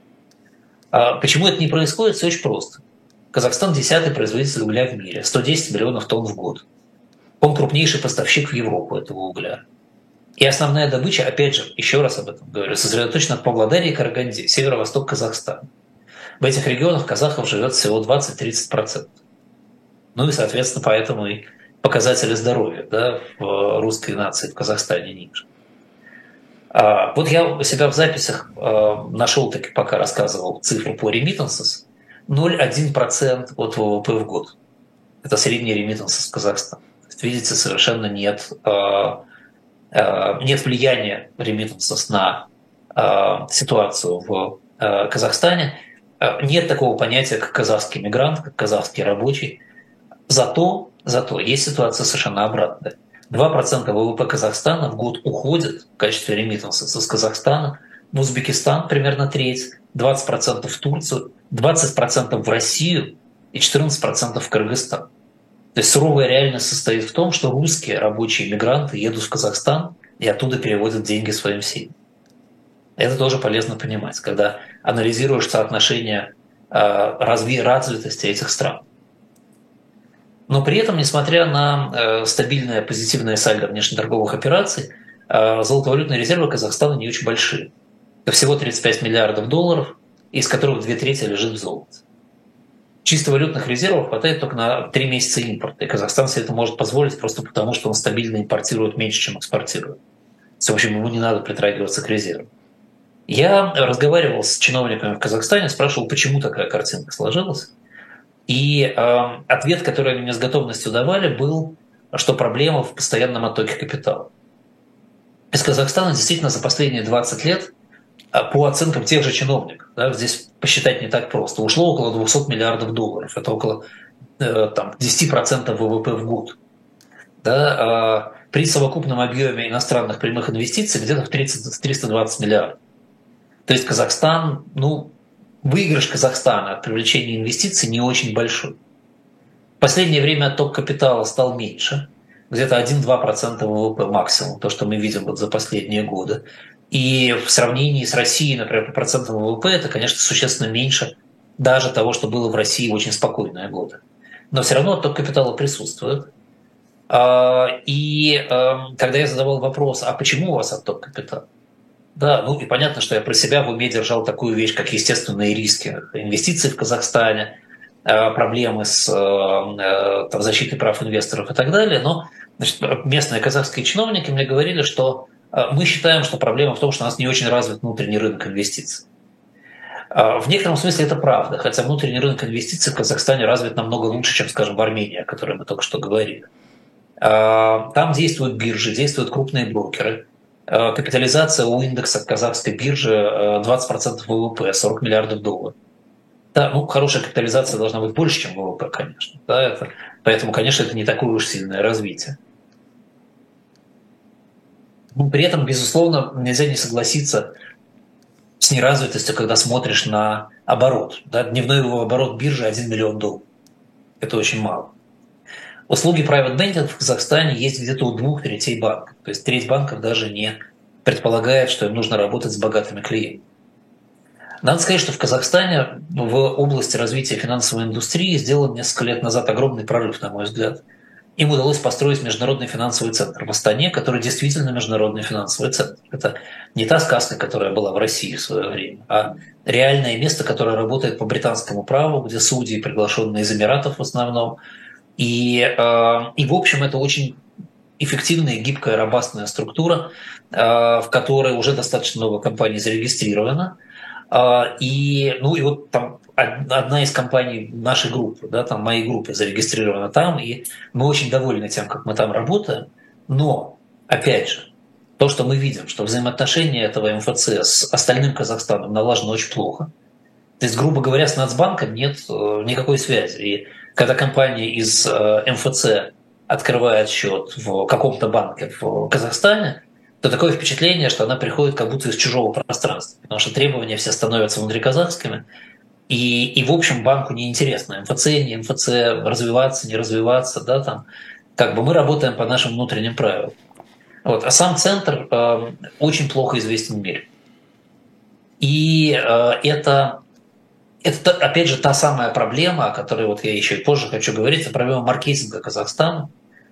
Почему это не происходит? Все очень просто. Казахстан 10-й производитель угля в мире, 110 миллионов тонн в год. Он крупнейший поставщик в Европу этого угля. И основная добыча, опять же, еще раз об этом говорю, сосредоточена в Павлодаре и Караганде, северо-восток Казахстана. В этих регионах казахов живет всего 20-30%. Ну и, соответственно, поэтому и показатели здоровья, да, в русской нации в Казахстане ниже. Вот я у себя в записях нашел, таки пока рассказывал цифру по remittances, 0,1% от ВВП в год. Это средний remittances в Казахстане. То есть, видите, совершенно нет влияния remittances на ситуацию в Казахстане. Нет такого понятия, как казахский мигрант, как казахский рабочий. Зато есть ситуация совершенно обратная. 2% ВВП Казахстана в год уходит в качестве ремиттансов из Казахстана в Узбекистан, примерно треть, 20% в Турцию, 20% в Россию и 14% в Кыргызстан. То есть суровая реальность состоит в том, что русские рабочие мигранты едут в Казахстан и оттуда переводят деньги своим семьям. Это тоже полезно понимать, когда анализируешь соотношение развитости этих стран. Но при этом, несмотря на стабильное позитивное сальдо внешнеторговых операций, золотовалютные резервы Казахстана не очень большие. Это всего 35 миллиардов долларов, из которых 2/3 лежит в золоте. Чисто валютных резервов хватает только на 3 месяца импорта. И Казахстан себе это может позволить просто потому, что он стабильно импортирует меньше, чем экспортирует. В общем, ему не надо притрагиваться к резервам. Я разговаривал с чиновниками в Казахстане, спрашивал, почему такая картинка сложилась. И ответ, который они мне с готовностью давали, был, что проблема в постоянном оттоке капитала. Из Казахстана действительно за последние 20 лет, по оценкам тех же чиновников, да, здесь посчитать не так просто, ушло около 200 миллиардов долларов. Это около 10% ВВП в год. Да, при совокупном объеме иностранных прямых инвестиций где-то в 320 миллиардов. То есть Казахстан, выигрыш Казахстана от привлечения инвестиций не очень большой. В последнее время отток капитала стал меньше, где-то 1-2% ВВП максимум, то, что мы видим вот за последние годы. И в сравнении с Россией, например, по процентам ВВП, это, конечно, существенно меньше даже того, что было в России в очень спокойные годы. Но все равно отток капитала присутствует. И когда я задавал вопрос, а почему у вас отток капитала? Да, и понятно, что я про себя в уме держал такую вещь, как естественные риски инвестиций в Казахстане, проблемы с защитой прав инвесторов и так далее. Но местные казахские чиновники мне говорили, что мы считаем, что проблема в том, что у нас не очень развит внутренний рынок инвестиций. В некотором смысле это правда, хотя внутренний рынок инвестиций в Казахстане развит намного лучше, чем, скажем, в Армении, о которой мы только что говорили. Там действуют биржи, действуют крупные брокеры. Капитализация у индекса казахской биржи 20% ВВП, 40 миллиардов долларов. Да, хорошая капитализация должна быть больше, чем ВВП, конечно. Да, поэтому, конечно, это не такое уж сильное развитие. Но при этом, безусловно, нельзя не согласиться с неразвитостью, когда смотришь на оборот. Да, дневной его оборот биржи 1 миллион долларов. Это очень мало. Услуги private banking в Казахстане есть где-то у 2/3 банков. То есть треть банков даже не предполагает, что им нужно работать с богатыми клиентами. Надо сказать, что в Казахстане в области развития финансовой индустрии сделан несколько лет назад огромный прорыв, на мой взгляд. Им удалось построить международный финансовый центр в Астане, который действительно международный финансовый центр. Это не та сказка, которая была в России в свое время, а реальное место, которое работает по британскому праву, где судьи, приглашенные из Эмиратов в основном. И в общем, это очень эффективная, гибкая, робастная структура, в которой уже достаточно много компаний зарегистрировано. И вот там одна из компаний нашей группы, да, там моей группы зарегистрирована там, и мы очень довольны тем, как мы там работаем. Но, опять же, то, что мы видим, что взаимоотношения этого МФЦ с остальным Казахстаном налажены очень плохо. То есть, грубо говоря, с Нацбанком нет никакой связи. И когда компания из МФЦ открывает счет в каком-то банке в Казахстане, то такое впечатление, что она приходит как будто из чужого пространства, потому что требования все становятся внутриказахскими, и в общем банку неинтересно, МФЦ, не МФЦ, развиваться, не развиваться, да, там, как бы мы работаем по нашим внутренним правилам. Вот. А сам центр очень плохо известен в мире. И это, опять же, та самая проблема, о которой вот я еще и позже хочу говорить, это проблема маркетинга Казахстана.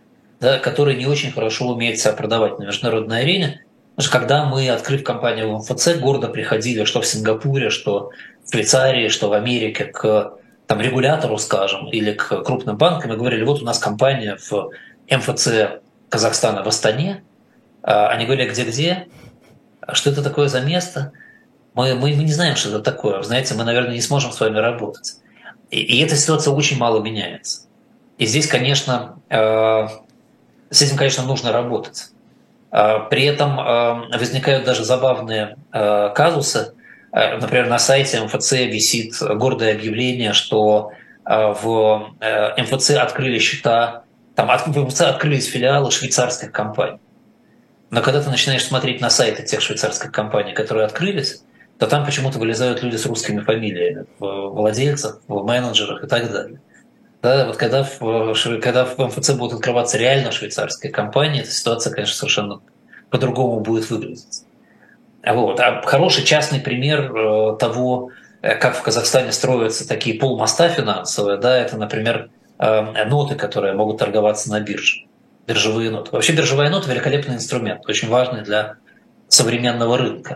да, который не очень хорошо умеет себя продавать на международной арене. Потому что когда мы, открыв компанию в МФЦ, гордо приходили, что в Сингапуре, что в Швейцарии, что в Америке, к там, регулятору, скажем, или к крупным банкам, и говорили, вот у нас компания в МФЦ Казахстана в Астане. Они говорили, где-где, что это такое за место. Мы не знаем, что это такое. Вы знаете, мы, наверное, не сможем с вами работать. И эта ситуация очень мало меняется. И здесь, конечно, с этим, конечно, нужно работать. При этом возникают даже забавные казусы. Например, на сайте МФЦ висит гордое объявление, что в МФЦ открыли счета, там в МФЦ открылись филиалы швейцарских компаний. Но когда ты начинаешь смотреть на сайты тех швейцарских компаний, которые открылись, то там почему-то вылезают люди с русскими фамилиями в владельцах, в менеджерах и так далее. Да, вот когда в МФЦ будут открываться реально швейцарские компании, эта ситуация, конечно, совершенно по-другому будет выглядеть. Вот. А хороший частный пример того, как в Казахстане строятся такие полмоста финансовые, да, это, например, ноты, которые могут торговаться на бирже, биржевые ноты. Вообще биржевая нота – великолепный инструмент, очень важный для современного рынка.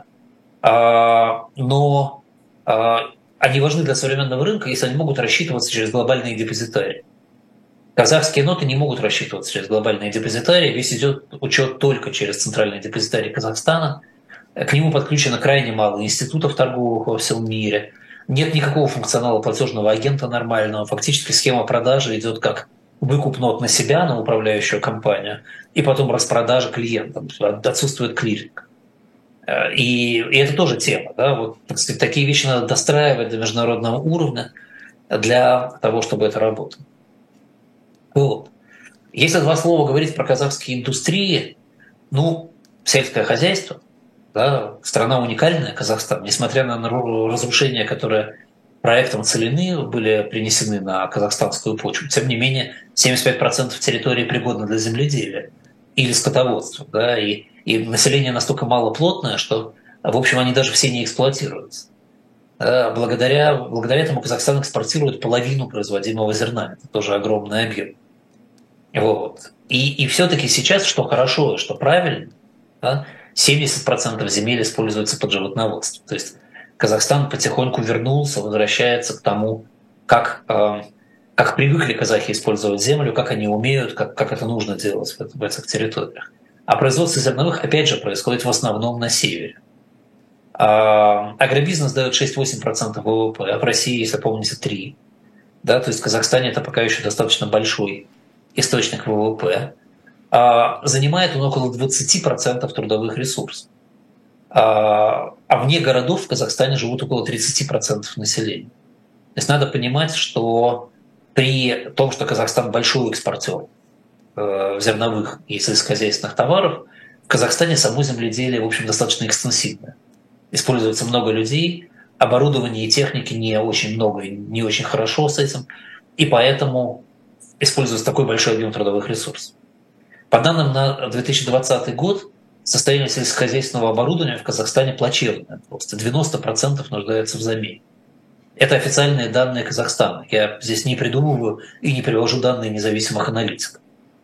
Но они важны для современного рынка, если они могут рассчитываться через глобальные депозитарии. Казахские ноты не могут рассчитываться через глобальные депозитарии, весь идет учет только через центральный депозитарий Казахстана. К нему подключено крайне мало институтов торговых во всем мире. Нет никакого функционала платежного агента нормального. Фактически схема продажи идет как выкуп нот на себя, на управляющую компанию, и потом распродажа клиентам. Отсутствует клиринг. И это тоже тема. Да? Вот, так сказать, такие вещи надо достраивать до международного уровня для того, чтобы это работало. Вот. Если два слова говорить про казахские индустрии, сельское хозяйство, да, страна уникальная, Казахстан, несмотря на разрушения, которые проектом Целины были принесены на казахстанскую почву, тем не менее 75% территории пригодны для земледелия или скотоводства, да, и население настолько малоплотное, что, в общем, они даже все не эксплуатируются. Благодаря этому Казахстан экспортирует половину производимого зерна. Это тоже огромный объем. Вот. И все-таки сейчас, что хорошо и что правильно, да, 70% земель используется под животноводство. То есть Казахстан потихоньку вернулся, возвращается к тому, как привыкли казахи использовать землю, как они умеют, как это нужно делать в этих территориях. А производство зерновых, опять же, происходит в основном на севере. Агробизнес дает 6-8% ВВП, а в России, если помните, 3%. Да, то есть в Казахстане это пока еще достаточно большой источник ВВП. Занимает он около 20% трудовых ресурсов. А вне городов в Казахстане живут около 30% населения. То есть надо понимать, что при том, что Казахстан большой экспортер зерновых и сельскохозяйственных товаров, в Казахстане само земледелие, в общем, достаточно экстенсивное. Используется много людей, оборудования и техники не очень много и не очень хорошо с этим, и поэтому используется такой большой объем трудовых ресурсов. По данным на 2020 год, состояние сельскохозяйственного оборудования в Казахстане плачевное. Просто 90% нуждается в замене. Это официальные данные Казахстана. Я здесь не придумываю и не привожу данные независимых аналитиков.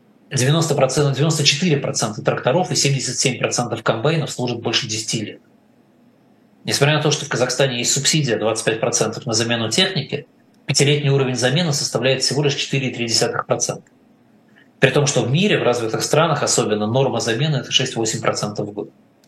94% тракторов и 77% комбайнов служат больше 10 лет. Несмотря на то, что в Казахстане есть субсидия 25% на замену техники, пятилетний уровень замены составляет всего лишь 4,3%. При том, что в мире, в развитых странах особенно, норма замены – это 6-8% в год.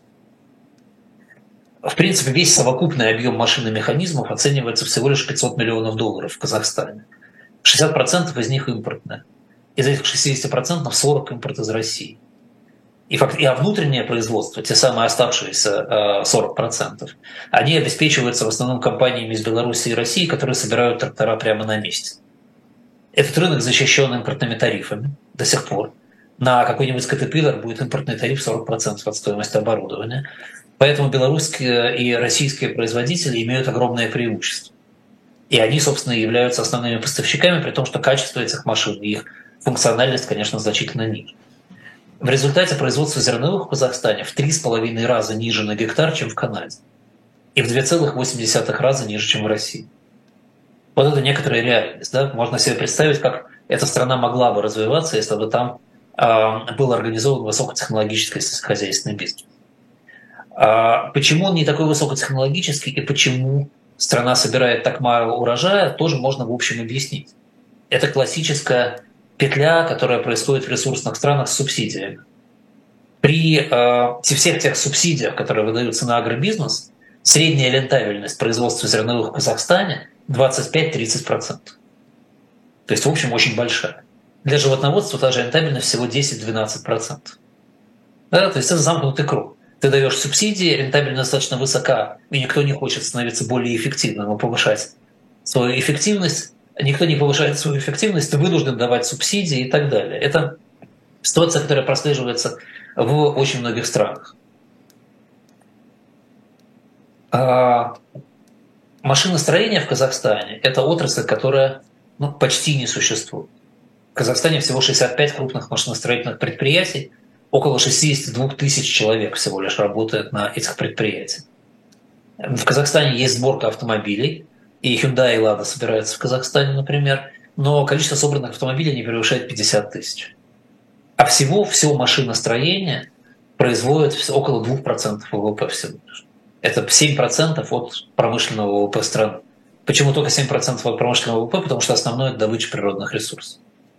В принципе, весь совокупный объем машин и механизмов оценивается всего лишь $500 миллионов в Казахстане. 60% из них импортные. Из этих 60% 40% импорт из России. А внутреннее производство, те самые оставшиеся 40%, они обеспечиваются в основном компаниями из Беларуси и России, которые собирают трактора прямо на месте. Этот рынок защищен импортными тарифами до сих пор. На какой-нибудь Caterpillar будет импортный тариф 40% от стоимости оборудования. Поэтому белорусские и российские производители имеют огромное преимущество. И они, собственно, являются основными поставщиками, при том, что качество этих машин и их функциональность, конечно, значительно ниже. В результате производство зерновых в Казахстане в 3,5 раза ниже на гектар, чем в Канаде. И в 2,8 раза ниже, чем в России. Вот это некоторая реальность. Да? Можно себе представить, как эта страна могла бы развиваться, если бы там был организован высокотехнологический сельскохозяйственный бизнес. Почему он не такой высокотехнологический и почему страна собирает так мало урожая, тоже можно в общем объяснить. Это классическая петля, которая происходит в ресурсных странах с субсидиями. При всех тех субсидиях, которые выдаются на агробизнес, средняя рентабельность производства зерновых в Казахстане 25-30%. То есть, в общем, очень большая. Для животноводства та же рентабельность всего 10-12%. Да, то есть это замкнутый круг. Ты даешь субсидии, рентабельность достаточно высока, и никто не хочет становиться более эффективным и повышать свою эффективность. Никто не повышает свою эффективность, ты вынужден давать субсидии и так далее. Это ситуация, которая прослеживается в очень многих странах. Машиностроение в Казахстане – это отрасль, которая почти не существует. В Казахстане всего 65 крупных машиностроительных предприятий, около 62 тысяч человек всего лишь работает на этих предприятиях. В Казахстане есть сборка автомобилей, и Hyundai и Lada собираются в Казахстане, например, но количество собранных автомобилей не превышает 50 тысяч. А всего все машиностроение производит около 2% ВВП всего лишь. Это 7% от промышленного ВВП страны. Почему только 7% от промышленного ВВП? Потому что основное – это добыча природных ресурсов.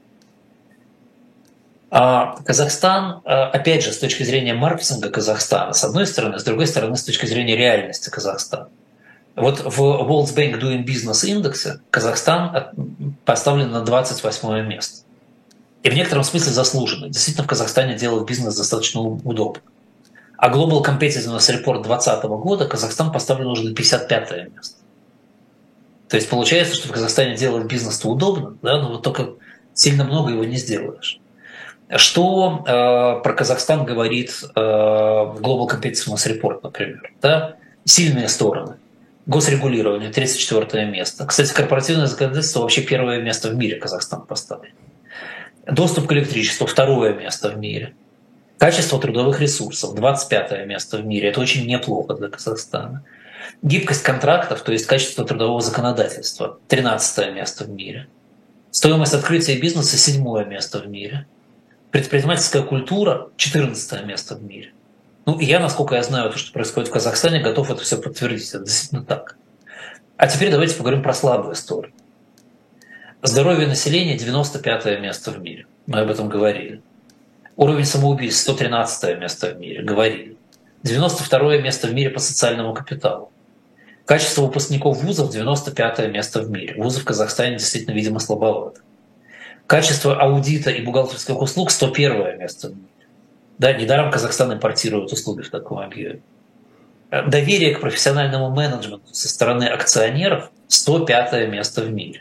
А Казахстан, опять же, с точки зрения маркетинга Казахстана, с одной стороны, с другой стороны, с точки зрения реальности Казахстана. Вот в World Bank Doing Business индексе Казахстан поставлен на 28 место. И в некотором смысле заслуженно. Действительно, в Казахстане делать бизнес достаточно удобно. А Global Competitiveness Report 2020 года Казахстан поставлен уже на 55 место. То есть получается, что в Казахстане делать бизнес-то удобно, да, но вот только сильно много его не сделаешь. Что про Казахстан говорит Global Competitiveness Report, например? Да? Сильные стороны. Госрегулирование, 34 место. Кстати, корпоративное законодательство вообще первое место в мире Казахстан поставлен. Доступ к электричеству, второе место в мире. Качество трудовых ресурсов, 25 место в мире. Это очень неплохо для Казахстана. Гибкость контрактов, то есть качество трудового законодательства, 13 место в мире. Стоимость открытия бизнеса, 7 место в мире. Предпринимательская культура, 14 место в мире. Ну, и я, насколько я знаю то, что происходит в Казахстане, готов это все подтвердить. Это действительно так. А теперь давайте поговорим про слабые стороны. Здоровье населения, 95 место в мире. Мы об этом говорили. Уровень самоубийств, 113 место в мире. Говорили. 92 место в мире по социальному капиталу. Качество выпускников вузов, 95 место в мире. Вузы в Казахстане действительно, видимо, слабовато. Качество аудита и бухгалтерских услуг, 101 место в мире. Да, недаром Казахстан импортирует услуги в таком объеме. Доверие к профессиональному менеджменту со стороны акционеров, 105 место в мире.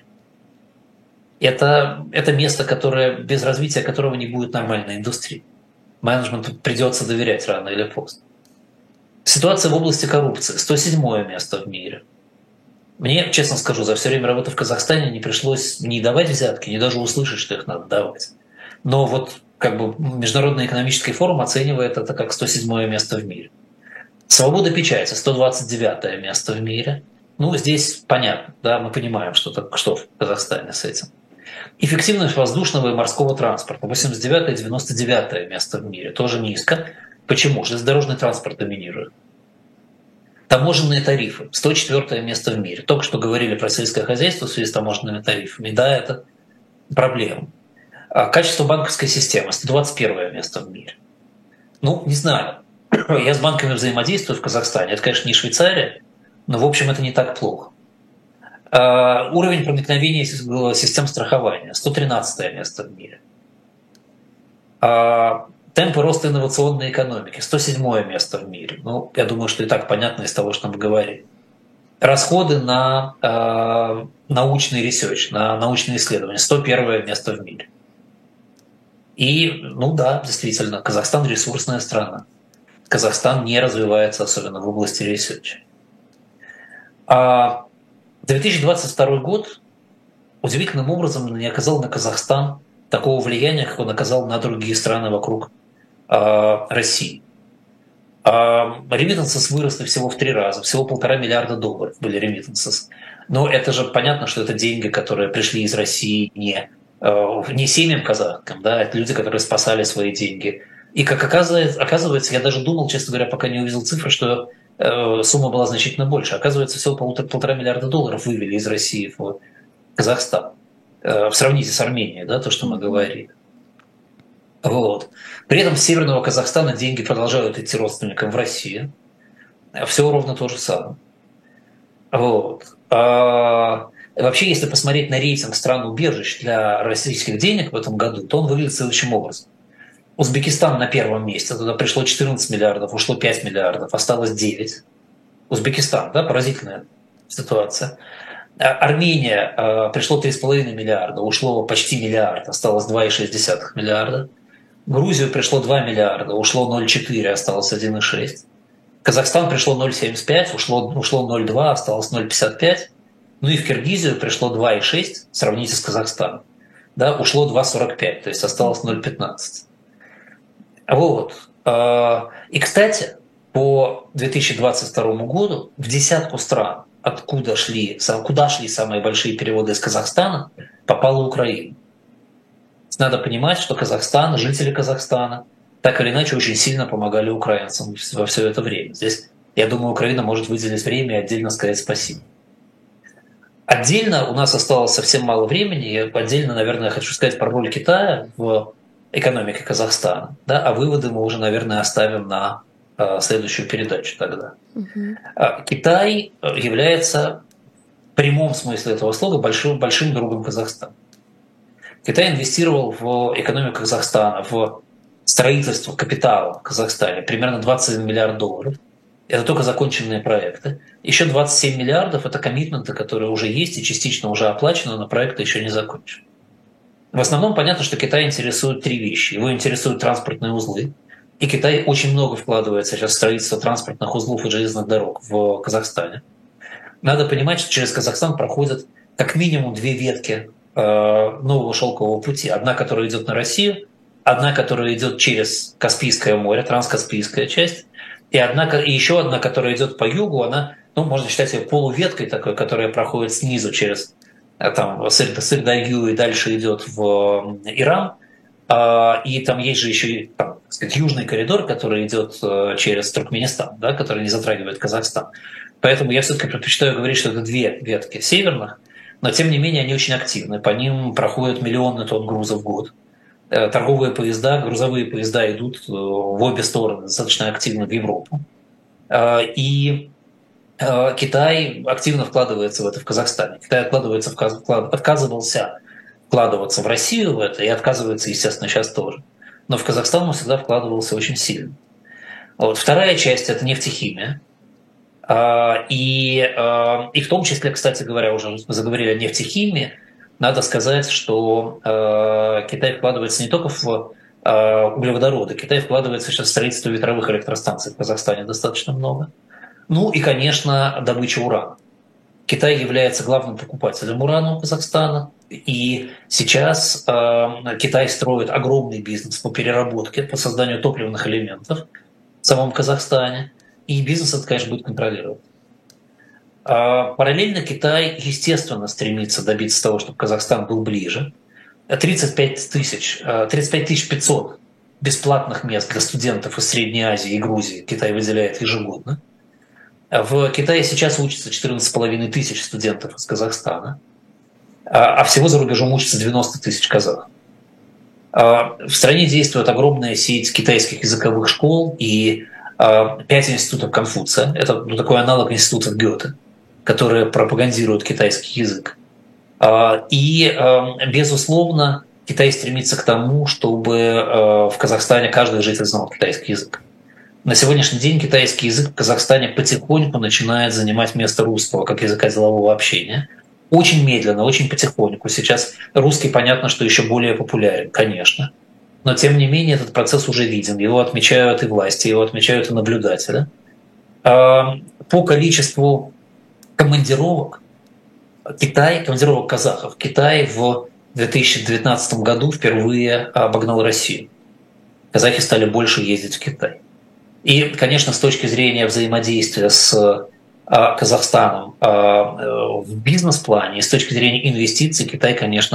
Это место, без развития которого не будет нормальной индустрии. Менеджменту придется доверять рано или поздно. Ситуация в области коррупции, 107 место в мире. Мне, честно скажу, за все время работы в Казахстане не пришлось ни давать взятки, ни даже услышать, что их надо давать. Но вот Международный экономический форум оценивает это как 107 место в мире. Свобода печати, 129 место в мире. Ну, здесь понятно, да, мы понимаем, что в Казахстане с этим. Эффективность воздушного и морского транспорта, 89-99 место в мире, тоже низко. Почему? Железнодорожный транспорт доминирует. Таможенные тарифы, 104 место в мире. Только что говорили про сельское хозяйство в связи с таможенными тарифами. Да, это проблема. Качество банковской системы, 121 место в мире. Ну, не знаю. Я с банками взаимодействую в Казахстане. Это, конечно, не Швейцария, но, в общем, это не так плохо. Уровень проникновения систем страхования, 113 место в мире. Темпы роста инновационной экономики, 107 место в мире. Ну, я думаю, что и так понятно из того, что мы говорили. Расходы на научный ресерч, на научные исследования, 101 место в мире. И, ну да, действительно, Казахстан ресурсная страна. Казахстан не развивается, особенно в области ресерча. 2022 год удивительным образом не оказал на Казахстан такого влияния, как он оказал на другие страны вокруг России. Ремиттенсес выросли всего в 3 раза, всего $1,5 миллиарда были ремиттенсес. Но это же понятно, что это деньги, которые пришли из России не не семьям казахским, да, это люди, которые спасали свои деньги. И как оказывается, я даже думал, честно говоря, пока не увидел цифры, что сумма была значительно больше. Оказывается, всего $1,5 миллиарда вывели из России в Казахстан. Сравните с Арменией, да, то, что мы говорили. Вот. При этом с Северного Казахстана деньги продолжают идти родственникам в Россию. Все ровно то же самое. Вот. Вообще, если посмотреть на рейтинг стран-убежищ для российских денег в этом году, то он выглядит следующим образом. Узбекистан на первом месте, туда пришло 14 миллиардов, ушло 5 миллиардов, осталось 9. Узбекистан, да, поразительная ситуация. Армения, пришло 3,5 миллиарда, ушло почти миллиард, осталось 2,6 миллиарда. Грузию пришло 2 миллиарда, ушло 0,4, осталось 1,6. Казахстан пришло 0,75, ушло 0,2, осталось 0,55. Ну и в Киргизию пришло 2,6, сравните с Казахстаном. Да, ушло 2,45, то есть осталось 0,15. Вот. И, кстати, по 2022 году в десятку стран, куда шли самые большие переводы из Казахстана, попала Украина. Надо понимать, что Казахстан, жители Казахстана, так или иначе очень сильно помогали украинцам во все это время. Здесь, я думаю, Украина может выделить время и отдельно сказать спасибо. Отдельно у нас осталось совсем мало времени, и отдельно, наверное, я хочу сказать про роль Китая в экономике Казахстана, да, а выводы мы уже, наверное, оставим на следующую передачу тогда. Китай является в прямом смысле этого слова большим другом Казахстана. Китай инвестировал в экономику Казахстана, в строительство капитала в Казахстане примерно $21 миллиард. Это только законченные проекты. Еще 27 миллиардов – это коммитменты, которые уже есть и частично уже оплачены, но проекты еще не закончены. В основном понятно, что Китай интересует три вещи. Его интересуют транспортные узлы. И Китай очень много вкладывает сейчас в строительство транспортных узлов и железных дорог в Казахстане. Надо понимать, что через Казахстан проходят как минимум две ветки нового шелкового пути. Одна, которая идет на Россию, одна, которая идет через Каспийское море, транскаспийская часть, и еще одна, которая идет по югу, она, можно считать ее полуветкой такой, которая проходит снизу через Сырдарью и дальше идет в Иран. И там есть же еще южный коридор, который идет через Туркменистан, да, который не затрагивает Казахстан. Поэтому я все-таки предпочитаю говорить, что это две ветки северных, но тем не менее они очень активны. По ним проходят миллионы тонн грузов в год. Торговые поезда, грузовые поезда идут в обе стороны достаточно активно в Европу. И Китай активно вкладывается в это в Казахстане. Китай отказывался вкладываться в Россию в это и отказывается, естественно, сейчас тоже. Но в Казахстан он всегда вкладывался очень сильно. Вот. Вторая часть – это нефтехимия. И в том числе, кстати говоря, уже мы заговорили о нефтехимии, надо сказать, что Китай вкладывается не только в углеводороды, Китай вкладывается сейчас в строительство ветровых электростанций в Казахстане достаточно много. Ну и, конечно, добыча урана. Китай является главным покупателем урана у Казахстана, и сейчас Китай строит огромный бизнес по переработке, по созданию топливных элементов в самом Казахстане, и бизнес это, конечно, будет контролировать. Параллельно Китай, естественно, стремится добиться того, чтобы Казахстан был ближе. 35 500 бесплатных мест для студентов из Средней Азии и Грузии Китай выделяет ежегодно. В Китае сейчас учатся 14,5 тысяч студентов из Казахстана, а всего за рубежом учатся 90 тысяч казахов. В стране действует огромная сеть китайских языковых школ и 5 институтов Конфуция. Это такой аналог института Гёте, которые пропагандируют китайский язык. И, безусловно, Китай стремится к тому, чтобы в Казахстане каждый житель знал китайский язык. На сегодняшний день китайский язык в Казахстане потихоньку начинает занимать место русского как языка делового общения. Очень медленно, очень потихоньку. Сейчас русский, понятно, что еще более популярен, конечно. Но, тем не менее, этот процесс уже виден. Его отмечают и власти, его отмечают и наблюдатели. По количеству командировок казахов, Китай в 2019 году впервые обогнал Россию. Казахи стали больше ездить в Китай. И, конечно, с точки зрения взаимодействия с Казахстаном в бизнес-плане и с точки зрения инвестиций, Китай, конечно,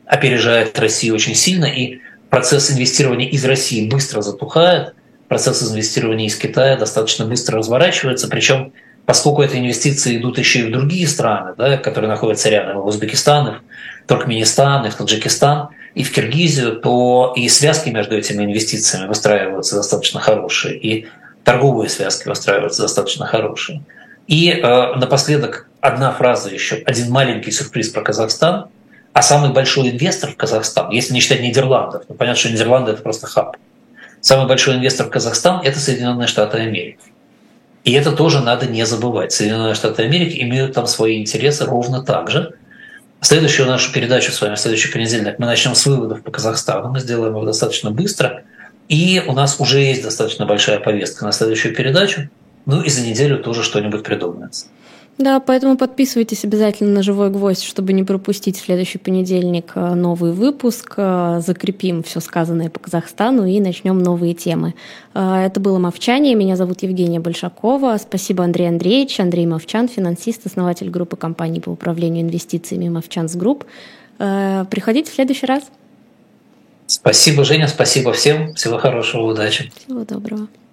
опережает Россию очень сильно, и процесс инвестирования из России быстро затухает, процесс инвестирования из Китая достаточно быстро разворачивается, причем поскольку эти инвестиции идут еще и в другие страны, да, которые находятся рядом, в Узбекистан, в Туркменистан, в Таджикистан, и в Киргизию, то и связки между этими инвестициями выстраиваются достаточно хорошие, и торговые связки выстраиваются достаточно хорошие. И напоследок одна фраза еще, один маленький сюрприз про Казахстан. А самый большой инвестор в Казахстан, если не считать Нидерландов, ну, понятно, что Нидерланды – это просто хаб. Самый большой инвестор в Казахстан – это Соединенные Штаты Америки. И это тоже надо не забывать. Соединенные Штаты Америки имеют там свои интересы ровно так же. Следующую нашу передачу с вами, в следующий понедельник, мы начнем с выводов по Казахстану. Мы сделаем его достаточно быстро. И у нас уже есть достаточно большая повестка на следующую передачу. Ну и за неделю тоже что-нибудь придумается. Да, поэтому подписывайтесь обязательно на «Живой гвоздь», чтобы не пропустить в следующий понедельник новый выпуск. Закрепим все сказанное по Казахстану и начнем новые темы. Это было «Мовчание». Меня зовут Евгения Большакова. Спасибо, Андрей Андреевич. Андрей Мовчан, финансист, основатель группы компаний по управлению инвестициями «Мовчанс Групп». Приходите в следующий раз. Спасибо, Женя. Спасибо всем. Всего хорошего, удачи. Всего доброго.